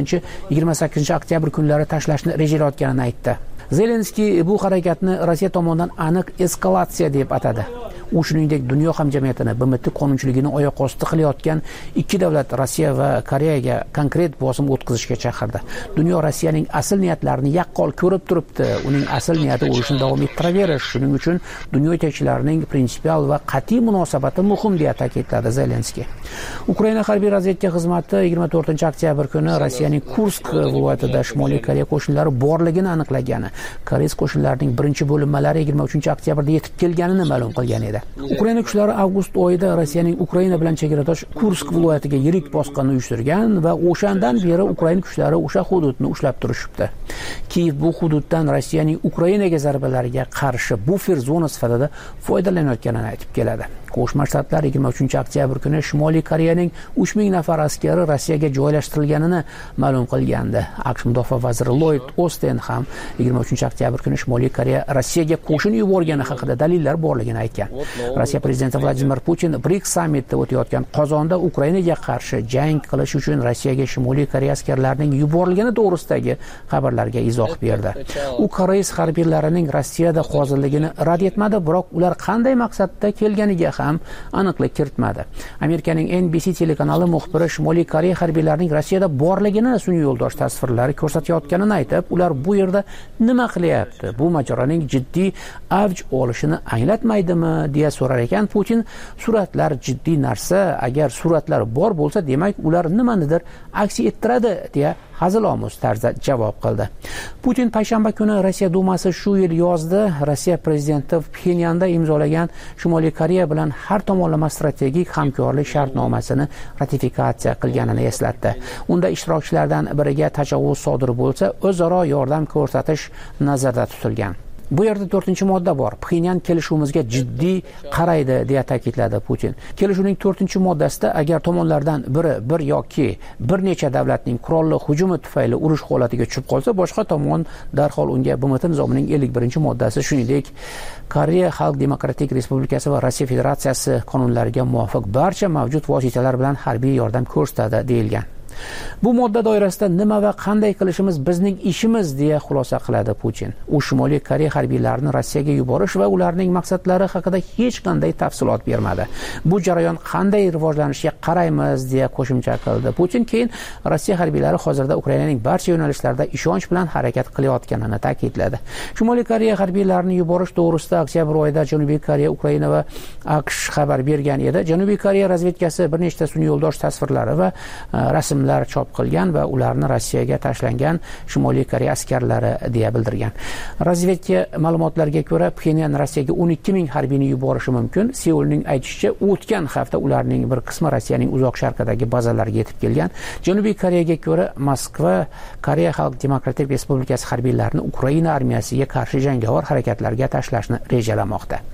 27-28 oktyabr kunlari tashlashni rejalayotganini aytdi. Zelenskiy bu harakatni Rossiya tomonidan aniq eskalatsiya deb atadi. U shuningdek dunyo hamjamiyatini BMT qonunchiligini oyoq osti qilayotgan ikki davlat Rossiya va Koreyaga konkret bosim o'tkazishga chaqirdi. Dunyo Rossiyaning asl niyatlarini yaqqol ko'rib turibdi. Uning asl niyati urushni davom ettiraverish. Shuning uchun dunyo yetakchilarining prinsipial va qat'iy munosabati muhim deya ta'kidladi Zelenskiy. Ukraina harbiy razvedka xizmati 24-oktyabr kuni Rossiyaning Kursk viloyatida Shimoliy Koreya qo'shinlari borligini aniqlagan. Koreys qo'shinlarining birinchi bo'linmalari 23-oktyabrda yetib kelganini ma'lum qilgan edi. Ukraina kuchlari avgust oyida Rossiyaning Ukraina bilan chegaradosh Kursk viloyatiga yirik bosqinni uyushtirgan va o'shandan beri Ukraina kuchlari o'sha hududni ushlab turishibdi. Kiyev bu hududdan Rossiyaning Ukrainaga zarbalariga qarshi bufer zona sifatida foydalanayotganini aytib keladi. Qo'shma Shtatlar 23-oktyabr kuni Shimoliy Koreyaning 3000 nafar askari Rossiyaga joylashtirilganini ma'lum qilgandi. AQSh mudofaa vaziri Lloyd Austin ham 23-oktyabr kuni Shimoliy Koreya Rossiyaga qo'shin yuborgani haqida dalillar borligini aytgan. Rossiya prezidenti Vladimir Putin BRICS sammitida o'tayotgan Qozonda Ukrainaga qarshi jang qilish uchun Rossiyaga Shimoliy Koreya askarlarining yuborilgani to'g'risidagi xabarlarga izoh berdi. U Koreys harbiylarining Rossiyada hozirligini rad etmadi, biroq ular qanday maqsadda kelganiga ham aniqlik kiritmadi. Amerikaning NBC telekanali muxbiri Shimoliy Koreya harbiylarining Rossiyada borligini sun'iy yo'ldosh tasvirlari ko'rsatayotganini aytib, ular bu yerda nima qilyapti? Bu mojaroning jiddiy avj olishini anglatmaydimi deya so'rar ekan. Putin suratlar jiddiy narsa, agar suratlar bor bo'lsa, demak ular nimanidir aks ettiradi deya hazilomuz tarzda javob qildi. Putin payshanba kuni Rossiya Dumasi shu yil yozda Rossiya prezidenti Pxenyanda imzolagan Shimoliy Koreya bilan har tomonlama strategik hamkorlik shartnomasini ratifikatsiya qilganini eslatdi. Unda ishtirokchilardan biriga tajovuz sodir bo'lsa, o'zaro yordam ko'rsatish nazarda tutilgan. Bu yerda 4-modda bor. Pxenyan kelishuvimizga jiddiy qaraydi deya ta'kidladi Putin. Kelishuvning 4-moddasida agar tomonlardan biri bir yoki bir necha davlatning qurolli hujumi tufayli urush holatiga tushib qolsa, boshqa tomon darhol unga BMT nizomining 51-moddasi, shuningdek Koreya Xalq Demokratik Respublikasi va Rossiya Federatsiyasi qonunlariga muvofiq barcha mavjud vositalar bilan harbiy yordam ko'rsatadi deyilgan. Bu modda doirasida nima va qanday qilishimiz bizning ishimiz deya xulosa qiladi Putin. U Shimoliy Koreya harbiylarini Rossiyaga yuborish va ularning maqsadlari haqida hech qanday tafsilot bermadi. Bu jarayon qanday rivojlanishiga qaraymiz deya qo'shimcha qildi. Putin keyin Rossiya harbiylari hozirda Ukrainaning barcha yo'nalishlarida ishonch bilan harakat qilayotganini ta'kidladi. Shimoliy Koreya harbiylarini yuborish to'g'risida oktyabr oyida Janubiy Koreya, Ukraina va AQSh xabar bergan edi. Janubiy Koreya razvedkasi bir nechta sun'iy yo'ldosh tasvirlari va rasmlar chop qilgan va ularni Rossiyaga tashlangan Shimoliy Koreya askarlari deya bildirgan. Razvedka ma'lumotlariga ko'ra, Pxenyan Rossiyaga 12,000 harbiyni yuborishi mumkin. Seulning aytishicha, o'tgan hafta ularning bir qismi Rossiyaning uzoq sharqidagi bazalariga yetib kelgan. Janubiy Koreyaga ko'ra, Moskva Koreya Xalq Demokratik Respublikasi harbiylarini Ukraina armiyasiga qarshi jangovar harakatlarga tashlashni rejalamoqda.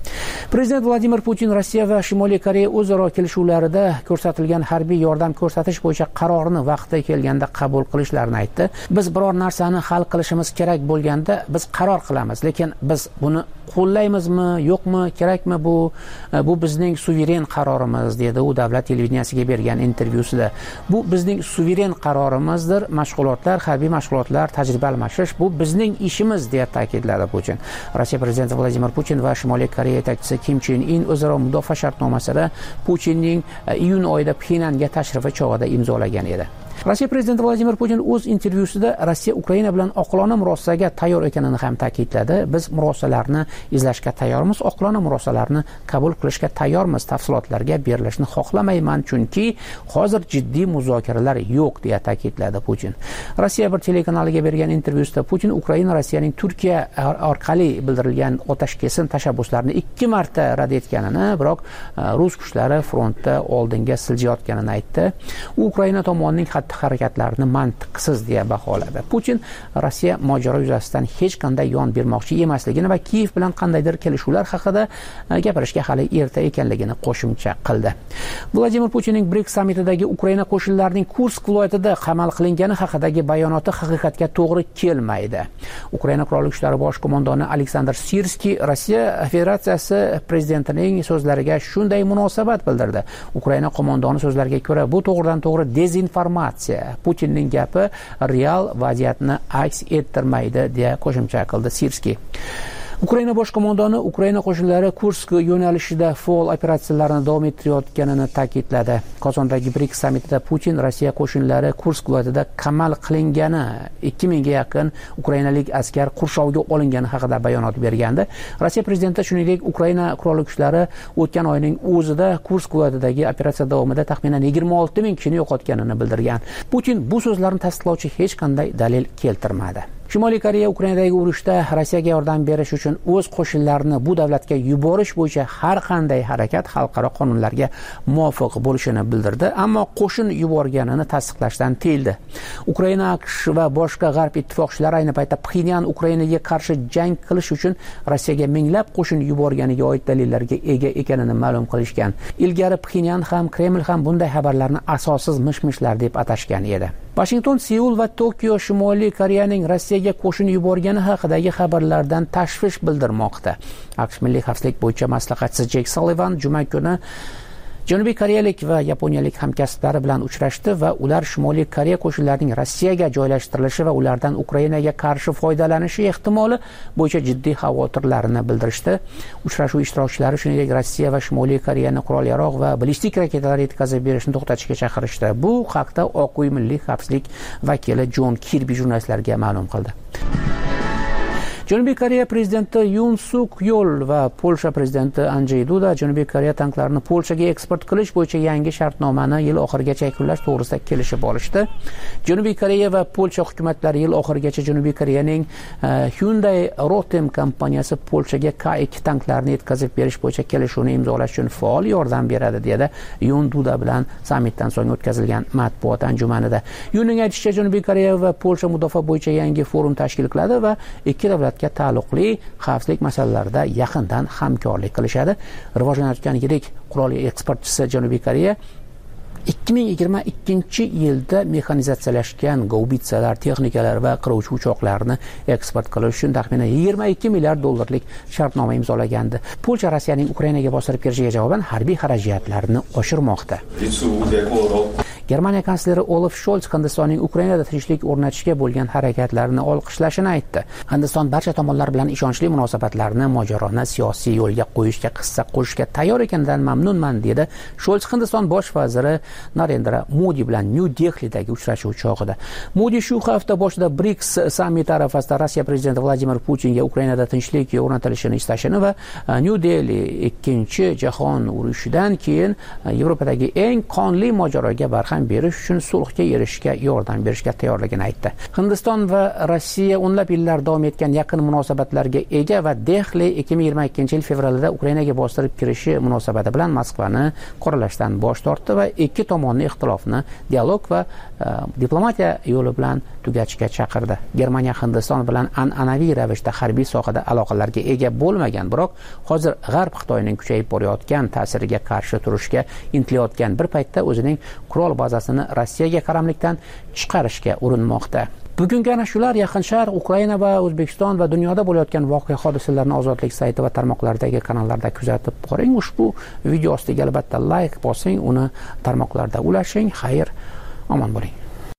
Prezident Vladimir Putin Rossiya va Shimoliy Koreya o'zaro kelishuvlarida ko'rsatilgan harbiy yordam ko'rsatish bo'yicha qarorni vaqti kelganda qabul qilishlarini aytdi. Biz biror narsani hal qilishimiz kerak bo'lganda biz qaror qilamiz, lekin biz buni qo'llaymizmi, yo'qmi, kerakmi bu bizning suveren qarorimiz dedi u davlat televideniyasiga bergan intervyusida. Bu bizning suveren qarorimizdir. Mashg'ulotlar, harbiy mashg'ulotlar, tajriba almashish bu bizning ishimiz deya ta'kidladi Putin. Rossiya prezidenti Vladimir Putin va Shimoliy Koreya yetakchisi Kim Chen In o'zaro mudofaa shartnomasida Putinning iyun oyida Pxenyanga tashrifi chog'ida imzolagan edi. Rossiya prezidenti Vladimir Putin o'z intervyusida Rossiya Ukraina bilan oqilona murosaga tayyor ekanini ham ta'kidladi. Biz murosalarni izlashga tayyormiz, oqilona murosalarni qabul qilishga tayyormiz. Tafsilotlarga berilishni xohlamayman, chunki hozir jiddiy muzokaralar yo'q deya ta'kidladi Putin. Rossiya bir telekanaliga bergan intervyusida Putin Ukraina Rossiyaning Turkiya orqali bildirilgan otashkesin tashabbuslarini 2 marta rad etganini, biroq rus kuchlari frontda oldinga siljayotganini aytdi. U Ukraina tomonining harakatlarini mantiqsiz deya baholadi. Putin Rossiya mojaro yuzasidan hech qanday yon bermoqchi emasligini va Kiyev bilan qandaydir kelishuvlar haqida gapirishga hali erta ekanligini qo'shimcha qildi. Vladimir Putinning BRICS sammitidagi Ukraina qo'shinlarining Kursk viloyatida qamal qilingani haqidagi bayonoti haqiqatga to'g'ri kelmaydi. Ukraina qurolli kuchlari bosh qo'mondoni Aleksandr Sirskiy Rossiya Federatsiyasi prezidentining so'zlariga shunday munosabat bildirdi. Ukraina qo'mondoni so'zlariga ko'ra, bu to'g'ridan to'g'ri dezinformatsiya. Putinning gapi real vaziyatni aks ettirmaydi deya qo'shimcha qildi Sirskiy. Ukraina bosh qo'mondoni Ukraina qo'shinlari Kursk yo'nalishida faol operatsiyalarni davom ettirayotganini ta'kidladi. Qozondagi BRICS sammitida Putin Rossiya qo'shinlari Kursk viloyatida qamal qilingani, 2000 ga yaqin ukrainalik askar qurshovga olingani haqida bayonot bergandi. Rossiya prezidenti shuningdek Ukraina qurolli kuchlari o'tgan oyning o'zida Kursk viloyatidagi operatsiya davomida taxminan 26 ming kishini yo'qotganini bildirgan. Putin bu so'zlarni tasdiqlovchi hech qanday dalil keltirmadi. Shimoliy Koreya Ukrainadagi urushda Rossiyaga yordam berish uchun o'z qo'shinlarini bu davlatga yuborish bo'yicha har qanday harakat xalqaro qonunlarga muvofiq bo'lishini bildirdi, ammo qo'shin yuborganini tasdiqlashdan tiyildi. Ukraina, AQSh va boshqa g'arb ittifoqchilari ayni paytda Pxenyan Ukrainaga qarshi jang qilish uchun Rossiyaga minglab qo'shin yuborganiga oid dalillarga ega ekanini ma'lum qilishgan. Ilgari Pxenyan ham, Kreml ham bunday xabarlarni asossiz mish-mishlar deb atashgan edi. Washington, Seul va Tokio Shimoliy Koreyaning Rossiyaga qo'shin yuborgani haqidagi xabarlardan tashvish bildirmoqda. AQSh milliy xavfsizlik bo'yicha maslahatchisi Jake Sullivan juma kuni Janubiy koreyalik va yaponiyalik hamkasblari bilan uchrashdi va ular Shimoliy Koreya qo'shinlarining Rossiyaga joylashtirilishi va ulardan Ukrainaga qarshi foydalanishi ehtimoli bo'yicha jiddiy xavotirlarini bildirishdi. Uchrashuv ishtirokchilari shuningdek Rossiya va Shimoliy Koreyani qurol-yarog' va ballistik raketalar yetkazib berishni to'xtatishga chaqirishdi. Bu haqda Oq uy milliy xavfsizlik vakili Jon Kirbi jurnalistlarga ma'lum qildi. Janubiy Koreya prezidenti Yoon Suk Yeol va Polsha prezidenti Andrzej Duda Janubiy Koreya tanklarini Polshaga eksport qilish bo'yicha yangi shartnomani yil oxirigacha yakunlash to'g'risida kelishib olishdi. Janubiy Koreya va Polsha hukumatlari yil oxirigacha Janubiy Koreyaning Hyundai Rotem kompaniyasi Polshaga K2 tanklarini yetkazib berish bo'yicha kelishuvni imzolash uchun faol yordam beradi dedi Yoon Duda bilan sammitdan so'ng o'tkazilgan matbuot anjumanida. Yoonning aytishicha, Janubiy Koreya va Polsha mudofaa bo'yicha yangi forum tashkil qiladi va ikki davlat taalluqli xavfsizlik masalalarida yaqindan hamkorlik qilishadi. Rivojlanayotgan yirik qurol eksportchisi Janubiy Koreya 2022-yilda mexanizatsiyalashgan gaubitsalar, texnikalar va qiruvchi uchoqlarni eksport qilish uchun taxminan 22 milliard dollarlik shartnoma imzolagandi. Polsha Rossiyaning Ukrainaga bostirib kirishiga javoban harbiy xarajatlarini oshirmoqda. Germaniya kansleri Olaf Scholz Hindistonning Ukrainada tinchlik o'rnatishga bo'lgan harakatlarini olqishlashini aytdi. Hindiston barcha tomonlar bilan ishonchli munosabatlarni, mojaroni siyosiy yo'lga qo'yishga hissa qo'shishga tayyor ekanidan mamnunman dedi Scholz Hindiston bosh vaziri Narendra Modi bilan New Delhidagi uchrashuv chog'ida. Modi shu hafta boshida BRICS sammiti arafasida Rossiya prezidenti Vladimir Putinga Ukrainada tinchlik o'rnatilishini istashini va New Delhi ikkinchi jahon urushidan keyin Yevropadagi eng qonli mojaroga barham ham berish uchun sulhga erishishga yordam berishga tayyorligini aytdi. Hindiston va Rossiya o'nlab yillar davom etgan yaqin munosabatlarga ega va Dehli 2022-yil fevralda Ukrainaga bostirib kirishi munosabati bilan Moskvani qoralashdan bosh tortdi va ikki tomonni ixtilofni dialog va diplomatiya yo'li bilan tugatishga chaqirdi. Germaniya Hindiston bilan an'anaviy ravishda harbiy sohada aloqalarga ega bo'lmagan, biroq hozir G'arb Xitoyning kuchayib borayotgan ta'siriga qarshi turishga intilayotgan bir paytda o'zining qurol bazasini Rossiyaga qaramlikdan chiqarishga urinmoqda. Bugungi ana shular Yaqin Sharq, Ukraina va O'zbekiston va dunyoda bo'layotgan voqea hodisalarni Ozodlik sayti va tarmoqlardagi kanallarda kuzatib boring. Ushbu video ostiga albatta like bosing, uni tarmoqlarda ulashing. Xayr, omon bo'ling.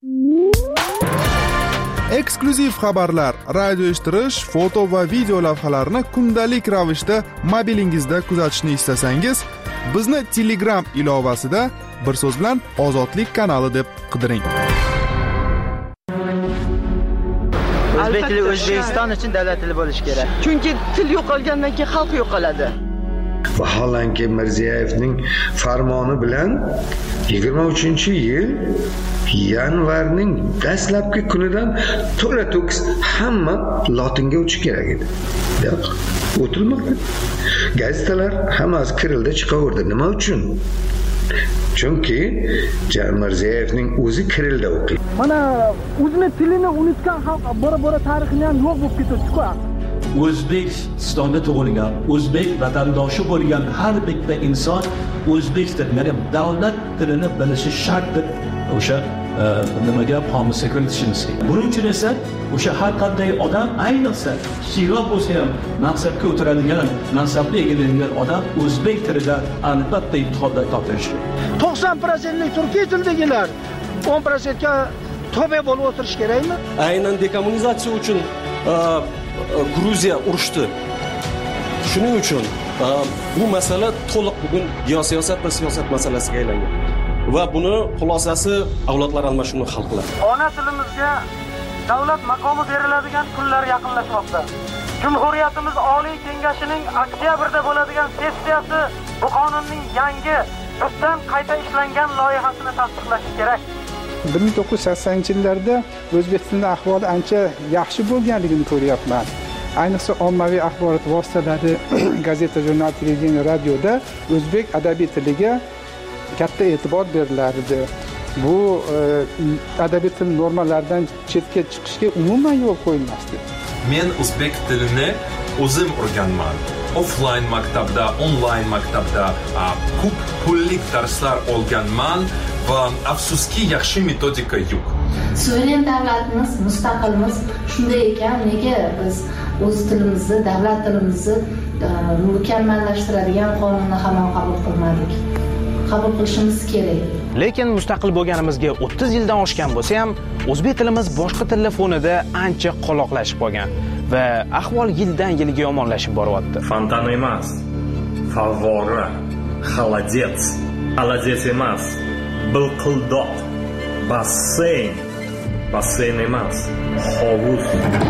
Eksklyuziv xabarlar, radio eshittirish, foto va video lavhalarni kundalik ravishda mobilingizda kuzatishni istasangiz, bizni Telegram ilovasida bir so'z bilan Ozodlik kanali deb qidiring. O'zbek tili O'zbekiston uchun davlat tili bo'lishi kerak. Chunki til yo'qolgandan keyin xalq yo'qoladi. Vaholanki Mirziyevning farmoni bilan 23-yil yanvarning dastlabki kunidan to'la-to'kis hamma lotinga o'tish kerak edi. Yo'q, o'tilmadi. Gazetalar hammasi kirilda chiqaverdi. Nima uchun? Chunki Mirziyevning o'zi kirilda o'qiydi. Mana o'zbek tilini unutgan xalq bora-bora tarixini ham yo'q bo'lib ketdi-ku. O'zbekistonda tug'ilgan, o'zbek vatandoshi bo'lgan har bitta inson o'zbek tilini, davlat tilini bilishi shartdir. O'sha nimaga qomusiga kiritishimiz kerak. Buning uchun esa o'sha har qanday odam, ayniqsa kichikroq bo'lsa ham mansabga o'tiradigan, mansabni egallaydigan odam o'zbek tilida albatta imtihonda topshirishi kerak. 90% turkiy tildagilar 10% ga tobe bo'lib o'tirish kerakmi? Aynan dekommunizatsiya uchun Gruziya urushdi. Shuning uchun bu masala to'liq bugun geosiyosat va siyosat masalasiga aylangan. Va buni xulosasi avlodlar almashinuvini hal qiladi. Ona tilimizga davlat maqomi beriladigan kunlar yaqinlashmoqda. Jumhuriyatimiz Oliy Kengashining oktyabrda bo'ladigan sessiyasi bu qonunning yangi tubdan qayta ishlangan loyihasini tasdiqlashi kerak. 1980-yillarda o'zbek tilining ahvoli ancha yaxshi bo'lganligini ko'ryapman. Ayniqsa ommaviy axborot vositalari, gazeta, jurnal, televideniya, radioda o'zbek adabiy tiliga katta e'tibor berilardi. Bu adabiy til normalaridan chetga chiqishga umuman yo'l qo'yilmasdi. Men o'zbek tilini o'zim o'rganman. Offline maktabda, online maktabda ko'p pullik darslar olganman va afsuski yaxshi metodika yo'q. Suveren davlatimiz, mustaqilmiz shunday ekan, nega biz o'z tilimizni, davlat tilimizni mukammallashtiradigan qonunni hamon qabul qilmadik? Qabul qilishimiz kerak. Lekin mustaqil bo'lganimizga 30 yildan oshgan bo'lsa ham, o'zbek tilimiz boshqa tillar fonida ancha qoloqlashib qolgan va ahvol yildan yilga yomonlashib boryapti. Fontan emas, favvora, xolodets, xolodets emas, bilqildoq, basseyn, basseyn emas, hovuz.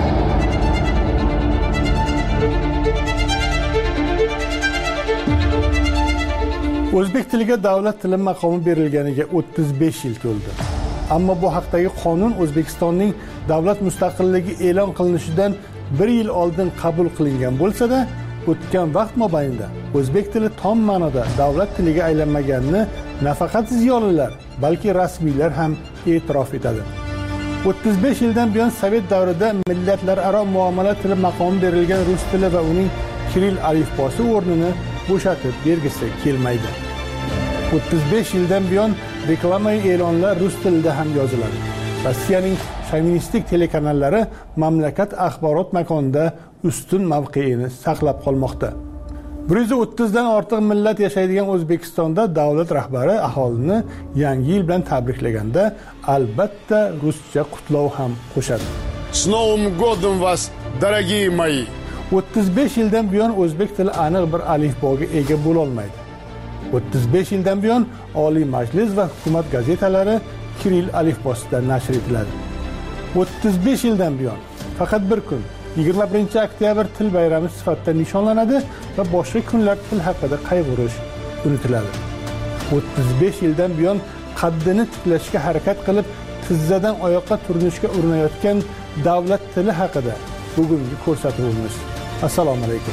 O'zbek tiliga davlat tili maqomi berilganiga 35 yil to'ldi. Ammo bu haqdagi qonun O'zbekistonning davlat mustaqilligi e'lon qilinishidan 1 yil oldin qabul qilingan bo'lsa-da, o'tgan vaqt mobaynida o'zbek tili tom ma'noda davlat tiliga aylanmaganini nafaqat ziyolilar, balki rasmiylar ham e'tirof etadi. 35 yildan buyon Sovet davrida millatlararo muomala tili maqomi berilgan rus tili va uning kiril alifbosi o'rnini bo'shatib bergisi kelmaydi. 35 yildan buyon reklamaviy e'lonlar rus tilida ham yoziladi. Rossiyaning shovinistik telekanallari mamlakat axborot makonida ustun mavqeini saqlab qolmoqda. 130 dan ortiq millat yashaydigan O'zbekistonda davlat rahbari aholini yangi yil bilan tabriklaganda albatta ruscha qutlov ham qo'shadi. С Новым годом вас, дорогие мои! 35 yildan buyon o'zbek tili aniq bir alifboga ega bo'la olmaydi. 35 yildan buyon Oliy Majlis va hukumat gazetalari kiril alifbosida nashr etiladi. 35 yildan buyon faqat bir kun 21-oktyabr til bayrami sifatida nishonlanadi va boshqa kunlar til haqida qayg'urish unutiladi. 35 yildan buyon qaddini tiklashga harakat qilib tizzadan oyoqqa turinishga urinayotgan davlat tili haqida bugungi ko'rsatuvimiz. Assalomu alaykum.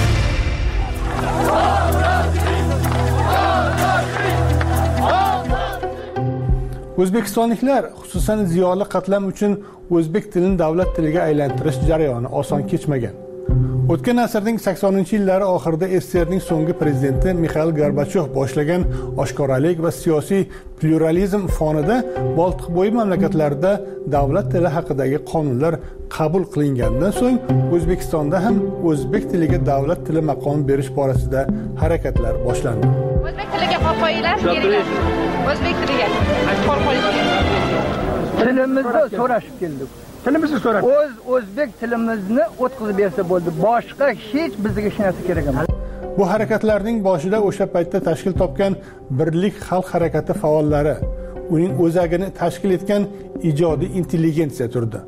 O'zbekistonliklar, xususan ziyoli qatlam uchun o'zbek tilini davlat tiliga aylantirish jarayoni oson kechmagan. O'tgan asrning 80-yillari oxirida SSRning so'nggi prezidenti Mixail Gorbachyov boshlagan oshkoralik va siyosiy pluralizm fonida Boltiqbo'yi mamlakatlarida davlat tili haqidagi qonunlar qabul qilingandan so'ng O'zbekistonda ham o'zbek tiliga davlat tili maqomi berish borasida harakatlar boshlandi. O'zbek tiliga qo'l qo'yinglar, kerak. O'zbek tiliga qo'l qo'yinglar. Tilimizni so'rashib keldik. Tilimizni so'rab. O'zbek tilimizni o'tkazib bersa bo'ldi. Boshqa hech bizga hech narsa kerak emas. Bu harakatlarning boshida o'sha paytda tashkil topgan Birlik xalq harakati faollari, uning o'zagini tashkil etgan ijodiy intelligensiya turdi.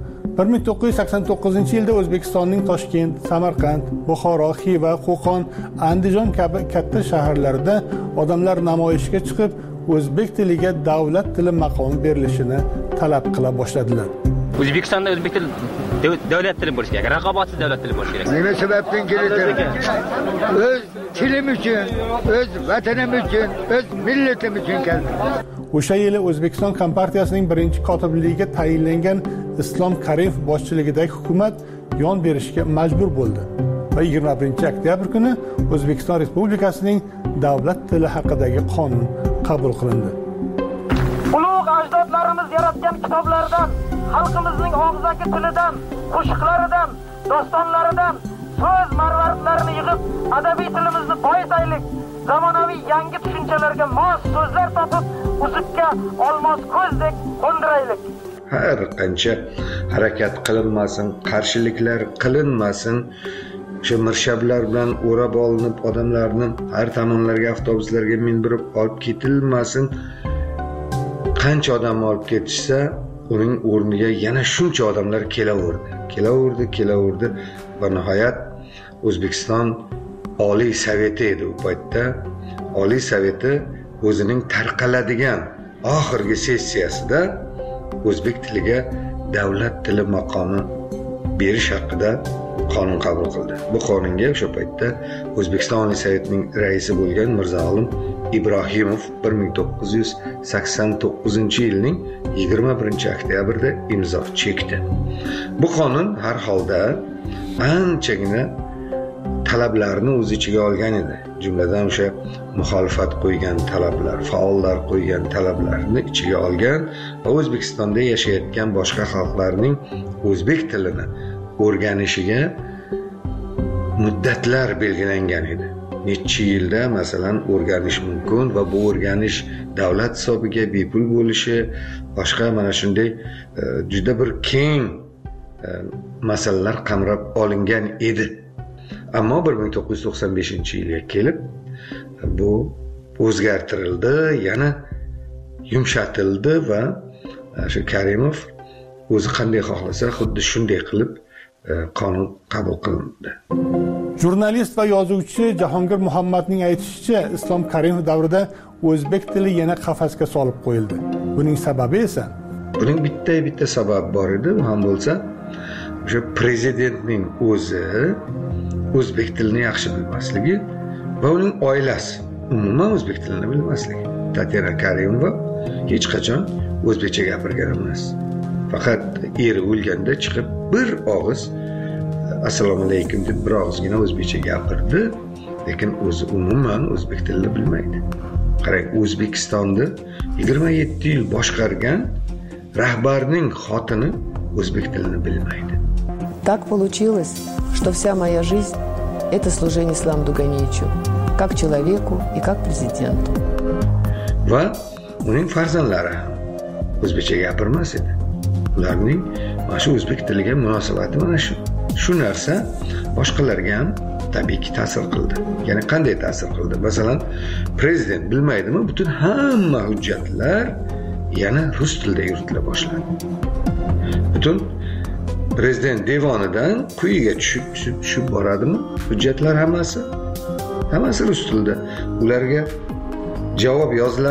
1989-yilda O'zbekistonning Toshkent, Samarqand, Buxoro, Xiva, Qo'qon, Andijon kabi katta shaharlarida odamlar namoyishga chiqib, o'zbek tiliga davlat tili maqomi berilishini talab qila boshladilar. O'zbekistonda o'zbek tili davlat tili bo'lishi kerak, raqobatsiz davlat tili bo'lishi kerak. Nima sababdan keladi? O'z tilim uchun, o'z vatanim uchun, o'z millatim uchun keldi. O'sha yili O'zbekiston Kompartiyasining birinchi kotibligiga tayinlangan Islom Karimov boshchiligidagi hukumat yon berishga majbur bo'ldi va 21-oktyabr kuni O'zbekiston Respublikasining davlat tili haqidagi qonun qabul qilindi. Ulug' ajdodlarimiz yaratgan kitoblardan, xalqimizning og'zaki tilidan, qo'shiqlaridan, dostonlaridan so'z marvaridlarini yig'ib, adabiy tilimizni boyitaylik. Zamonaviy yangi tushunchalarga mos so'zlar topib, uzuqqa olmos ko'zdek qo'ndiraylik. Har qancha harakat qilinmasin, qarshiliklar qilinmasin, o'sha mirshablar bilan o'rab olinib, odamlarni har tomonlarga avtobuslarga mindirib olib ketilmasin. Qancha odam olib ketishsa, uning o'rniga yana shuncha odamlar kelaverdi va nihoyat O'zbekiston Oliy Soveti edi u paytda. Oliy Soveti o'zining tarqaladigan oxirgi sessiyasida o'zbek tiliga davlat tili maqomi berish haqida qonun qabul qildi. Bu qonunga o'sha paytda O'zbekiston Oliy Sovetining raisi bo'lgan Mirzo-Olim Ibrohimov 1989-yilning 21-oktyabrda imzo chekdi. Bu qonun har holda anchagina talablarni o'z ichiga olgan edi. Jumladan o'sha muxolifat qo'ygan talablar, faollar qo'ygan talablarni ichiga olgan va O'zbekistonda yashayotgan boshqa xalqlarning o'zbek tilini o'rganishiga muddatlar belgilangan edi. Necha yilda masalan o'rganish mumkin va bu o'rganish davlat hisobiga bepul bo'lishi, boshqa mana shunday juda bir keng masalalar qamrab olingan edi. Ammo 1995-yilga kelib bu o'zgartirildi, yana yumshatildi va shu Karimov o'zi qanday xohlasa xuddi shunday qilib qonun qabul qilindi. Jurnalist va yozuvchi Jahongir Muhammadning aytishicha, Islom Karimov davrida o'zbek tili yana qafasga solib qo'yildi. Buning sababi esa buning bitta sabab bor edi, u ham bo'lsa o'sha prezidentning o'zi o'zbek tilini yaxshi bilmasligi va uning oilasi umuman o'zbek tilini bilmasligi. Tatyana Karimova hech qachon o'zbekcha gapirgan emas. Faqat eri o'lganda chiqib bir og'iz assalomu alaykum deb bir og'izgina o'zbekcha gapirdi, lekin o'zi umuman o'zbek tilini bilmaydi. Qarang, O'zbekistonni 27 yil boshqargan rahbarning xotini o'zbek tilini bilmaydi. Так получилось, что вся моя жизнь – это служение Исламу Дуганичу, как человеку и как президенту. Va uning farzandlari o'zbekcha gapirmas edi. Ularning mana shu o'zbek tiliga munosabati mana shu. Shu narsa boshqalarga ham tabiiyki ta'sir qildi. Ya'ni qanday ta'sir qildi? Masalan, prezident bilmaydimi, butun hamma hujjatlar yana rus tilida yuritila boshladi. Butun prezident devonidan quyiga tushib boradimi? Hujjatlar hammasi rus tilida. Ularga javob yoziladimi?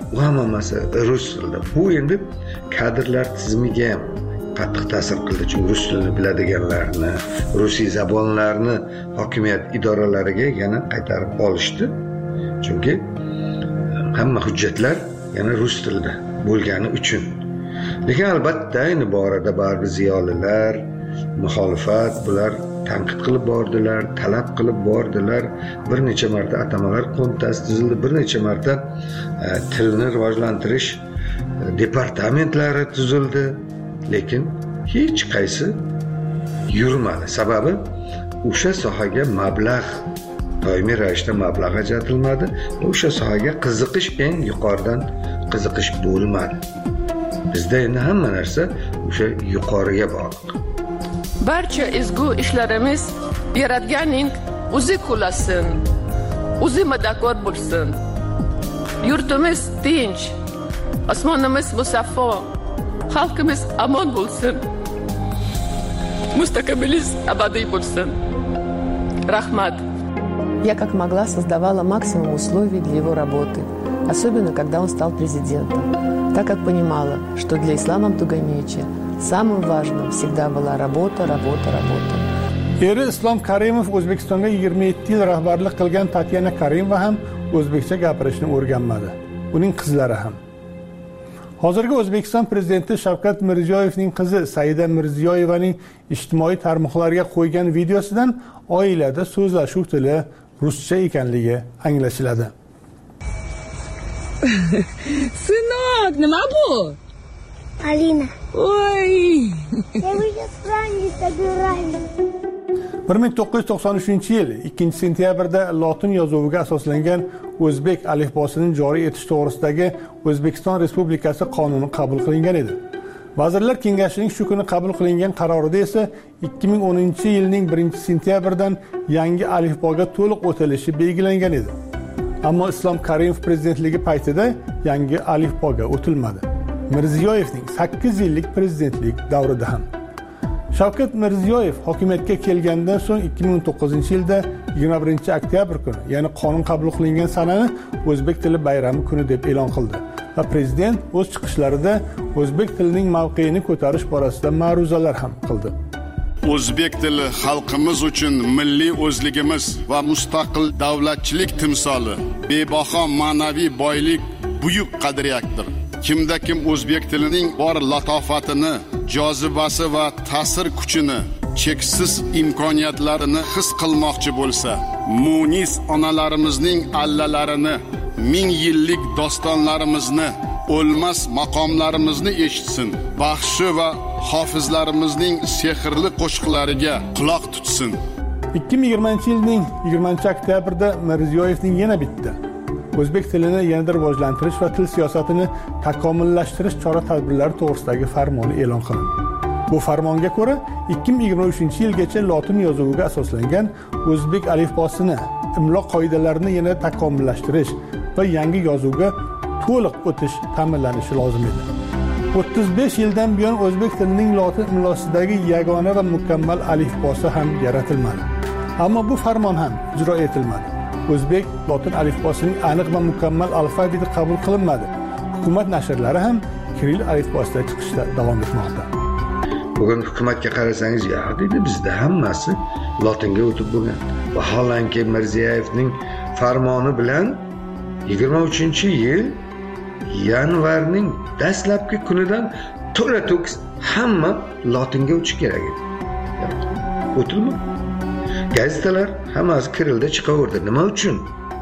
u hammasi rus tilida. Bu endi kadrlar tizimiga ham qattiq ta'sir qildi. Chunki rus tilini biladiganlarni, rusiy zabonlarni hokimiyat idoralariga yana qaytarib olishdi. Chunki hamma hujjatlar yana rus tilida bo'lgani uchun. Lekin albatta ayni borada baribir ziyolilar, muxolifat bular tanqid qilib bordilar, talab qilib bordilar. Bir necha marta atamalar qo'mitasi tuzildi, bir necha marta tilni rivojlantirish departamentlari tuzildi. Lekin hech qaysi yurmadi. Sababi o'sha sohaga mablag' doimiy ravishda mablag' ajratilmadi. O'sha sohaga qiziqish eng yuqoridan qiziqish bo'lmadi. Bizda endi hamma narsa o'sha yuqoriga bog'liq. Barcha ezgu ishlarimiz Yaratganning o'zi qo'llasin, o'zi madadkor bo'lsin. Yurtimiz tinch, osmonimiz musaffo, xalqimiz omon bo'lsin. Mustaqilimiz abadiy bo'lsin. Rahmat. Я как могла создавала максимум условий для его работы, особенно когда он стал президентом, так как понимала, что для Ислама Абдуганиевича самым важным всегда была работа. Eri Islom Karimov O'zbekistonga 27 yil rahbarlik qilgan Tatyana Karimova ham o'zbekcha gapirishni o'rganmadi. Uning qizlari ham. Hozirgi O'zbekiston prezidenti Shavkat Mirziyoyevning qizi Saida Mirziyoyevaning ijtimoiy tarmoqlarga qo'ygan videosidan oilada so'zlashuv tili ruscha ekanligi anglashiladi. Сынок, nima bu? Alina. Oy. Я уже с вами собираюсь. 1993-yil 2-sentyabrda lotin yozuviga asoslangan o'zbek alifbosini joriy etish to'g'risidagi O'zbekiston Respublikasi qonuni qabul qilingan edi. Vazirlar Kengashining shu kuni qabul qilingan qarorida esa 2010-yilning 1-sentyabridan yangi alifboga to'liq o'tilishi belgilangan edi. Ammo Islom Karimov prezidentligi paytida yangi alifboga o'tilmadi. Mirziyoyevning 8 yillik prezidentlik davrida ham. Shavkat Mirziyoyev hokimiyatga kelgandan so'ng 2009-yilda 21-oktyabr kuni, ya'ni qonun qabul qilingan sanani o'zbek tili bayrami kuni deb e'lon qildi. Va prezident o'z chiqishlarida o'zbek tilining mavqeini ko'tarish borasida ma'ruzalar ham qildi. O'zbek tili xalqimiz uchun milliy o'zligimiz va mustaqil davlatchilik timsoli, bebaho ma'naviy boylik, buyuk qadriyatdir. Kimda kim o'zbek tilining bor latofatini, jozibasi va ta'sir kuchini, cheksiz imkoniyatlarini his qilmoqchi bo'lsa, munis onalarimizning allalarini, ming yillik dostonlarimizni, o'lmas maqomlarimizni eshitsin. Baxshi va hofizlarimizning sehrli qo'shiqlariga quloq tutsin. 2020-yilning 20-oktyabrda Mirziyoyevning yana bitta o'zbek tilini yanada rivojlantirish va til siyosatini takomillashtirish chora-tadbirlari to'g'risidagi farmoni e'lon qilindi. Bu farmonga ko'ra 2023-yilgacha lotin yozuviga asoslangan o'zbek alifbosini, imlo qoidalarini yana takomillashtirish va yangi yozuvga to'liq o'tish ta'minlanishi lozim edi. 35 yildan buyon o'zbek tilining lotin imlosidagi yagona va mukammal alifbosi ham yaratilmadi. Ammo bu farmon ham ijro etilmadi. O'zbek lotin alifbosining aniq va mukammal alfabeti qabul qilinmadi. Hukumat nashrlari ham Kirill alifbosida chiqishda davom etmoqda. Bugun hukumatga qarasangiz, ya deydi, bizda hammasi lotinga o'tib bo'lgan. Vaholanki Mirziyoyevning farmoni bilan 23-yil yanvarning dastlabki kunidan to'la-to'kis hamma lotinga o'tish kerak edi. O'tildi. Gazetalar hammasi Kirillda chiqaverdi. Nima uchun?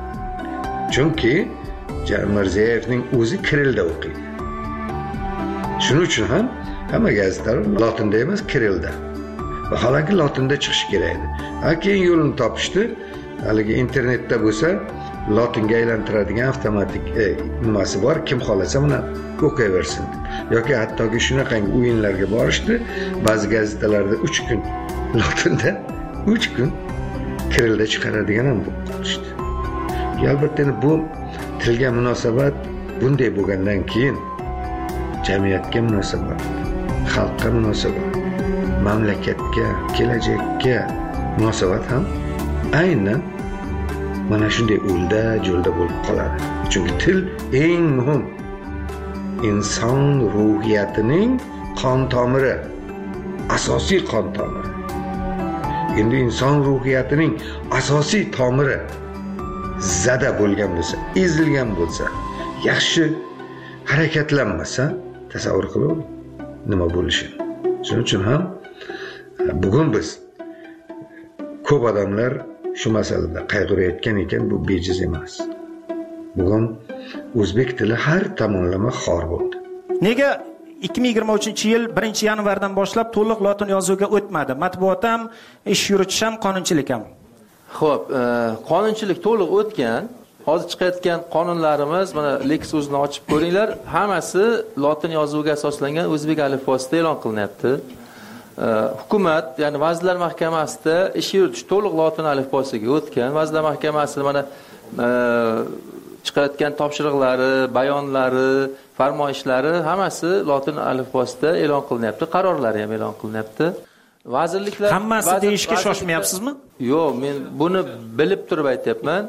Chunki Mirziyoyevning o'zi Kirillda o'qiydi. Shuning uchun ham hamma gazetalar lotinda emas, Kirillda. Vaholanki lotinda chiqishi kerak edi. Keyin yo'lini topishdi. Haligi internetda bo'lsa lotinga aylantiradigan avtomatik nimasi bor, kim xolasa buni o'qiyversin. Yoki hattoki shunaqangi o'yinlarga borishdi. Ba'zi gazetalarda 3 kun lotinda, 3 kun Kirillda chiqaradigan ham bo'lishdi. Albatta bu tilga munosabat bunday bo'lgandan keyin jamiyatga munosabat, xalqqa munosabat, mamlakatga, kelajakka munosabat ham aynan mana shunday o'lda jo'lda bo'lib qoladi. Chunki til eng muhim inson ruhiyatining qon tomiri, asosiy qon tomiri. Endi inson ruhiyatining asosiy tomiri zada bo'lgan bo'lsa, ezilgan bo'lsa, yaxshi harakatlanmasa, tasavvur qiling nima bo'lishini. Shuning uchun ham bugun biz ko'p odamlar shu masalada qayg'urayotgan ekan, bu bejiz emas. Bugun o'zbek tili har tomonlama xor bo'ldi. Nega 2023-yil 1-yanvardan boshlab to'liq lotin yozuviga o'tmadi? Matbuot ham, ish yuritish ham, qonunchilik ham. Xo'p, qonunchilik to'liq o'tgan. Hozir chiqayotgan qonunlarimiz, mana Lex o'zini ochib ko'ringlar, hammasi lotin yozuviga asoslangan o'zbek alifbosida e'lon qilinyapti. Hukumat, ya'ni Vazirlar Mahkamasida ish yuritish to'liq lotin alifbosiga o'tgan. Vazirlar Mahkamasi mana chiqayotgan topshiriqlari, bayonlari, farmoyishlari hammasi lotin alifbosida e'lon qilinyapti, qarorlari ham e'lon qilinyapti. Vazirliklar hammasi deyishga shoshmayapsizmi? Yo'q, men buni bilib turib aytyapman.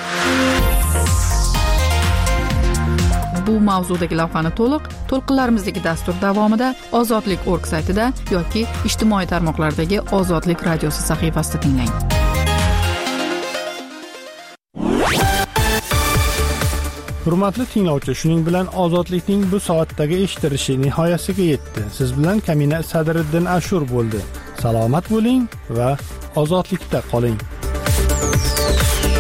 Bu mavzudagi lavhani to'lqinlarimizdagi dastur davomida Ozodlik.org saytida yoki ijtimoiy tarmoqlardagi Ozodlik radiosi sahifasida tinglang. Hurmatli tinglovchi, shuning bilan Ozodlikning bu soatdagi eshitilishi nihoyasiga yetdi. Siz bilan Kamina Sadriddin Ashur bo'ldi. Salomat bo'ling va ozodlikda qoling.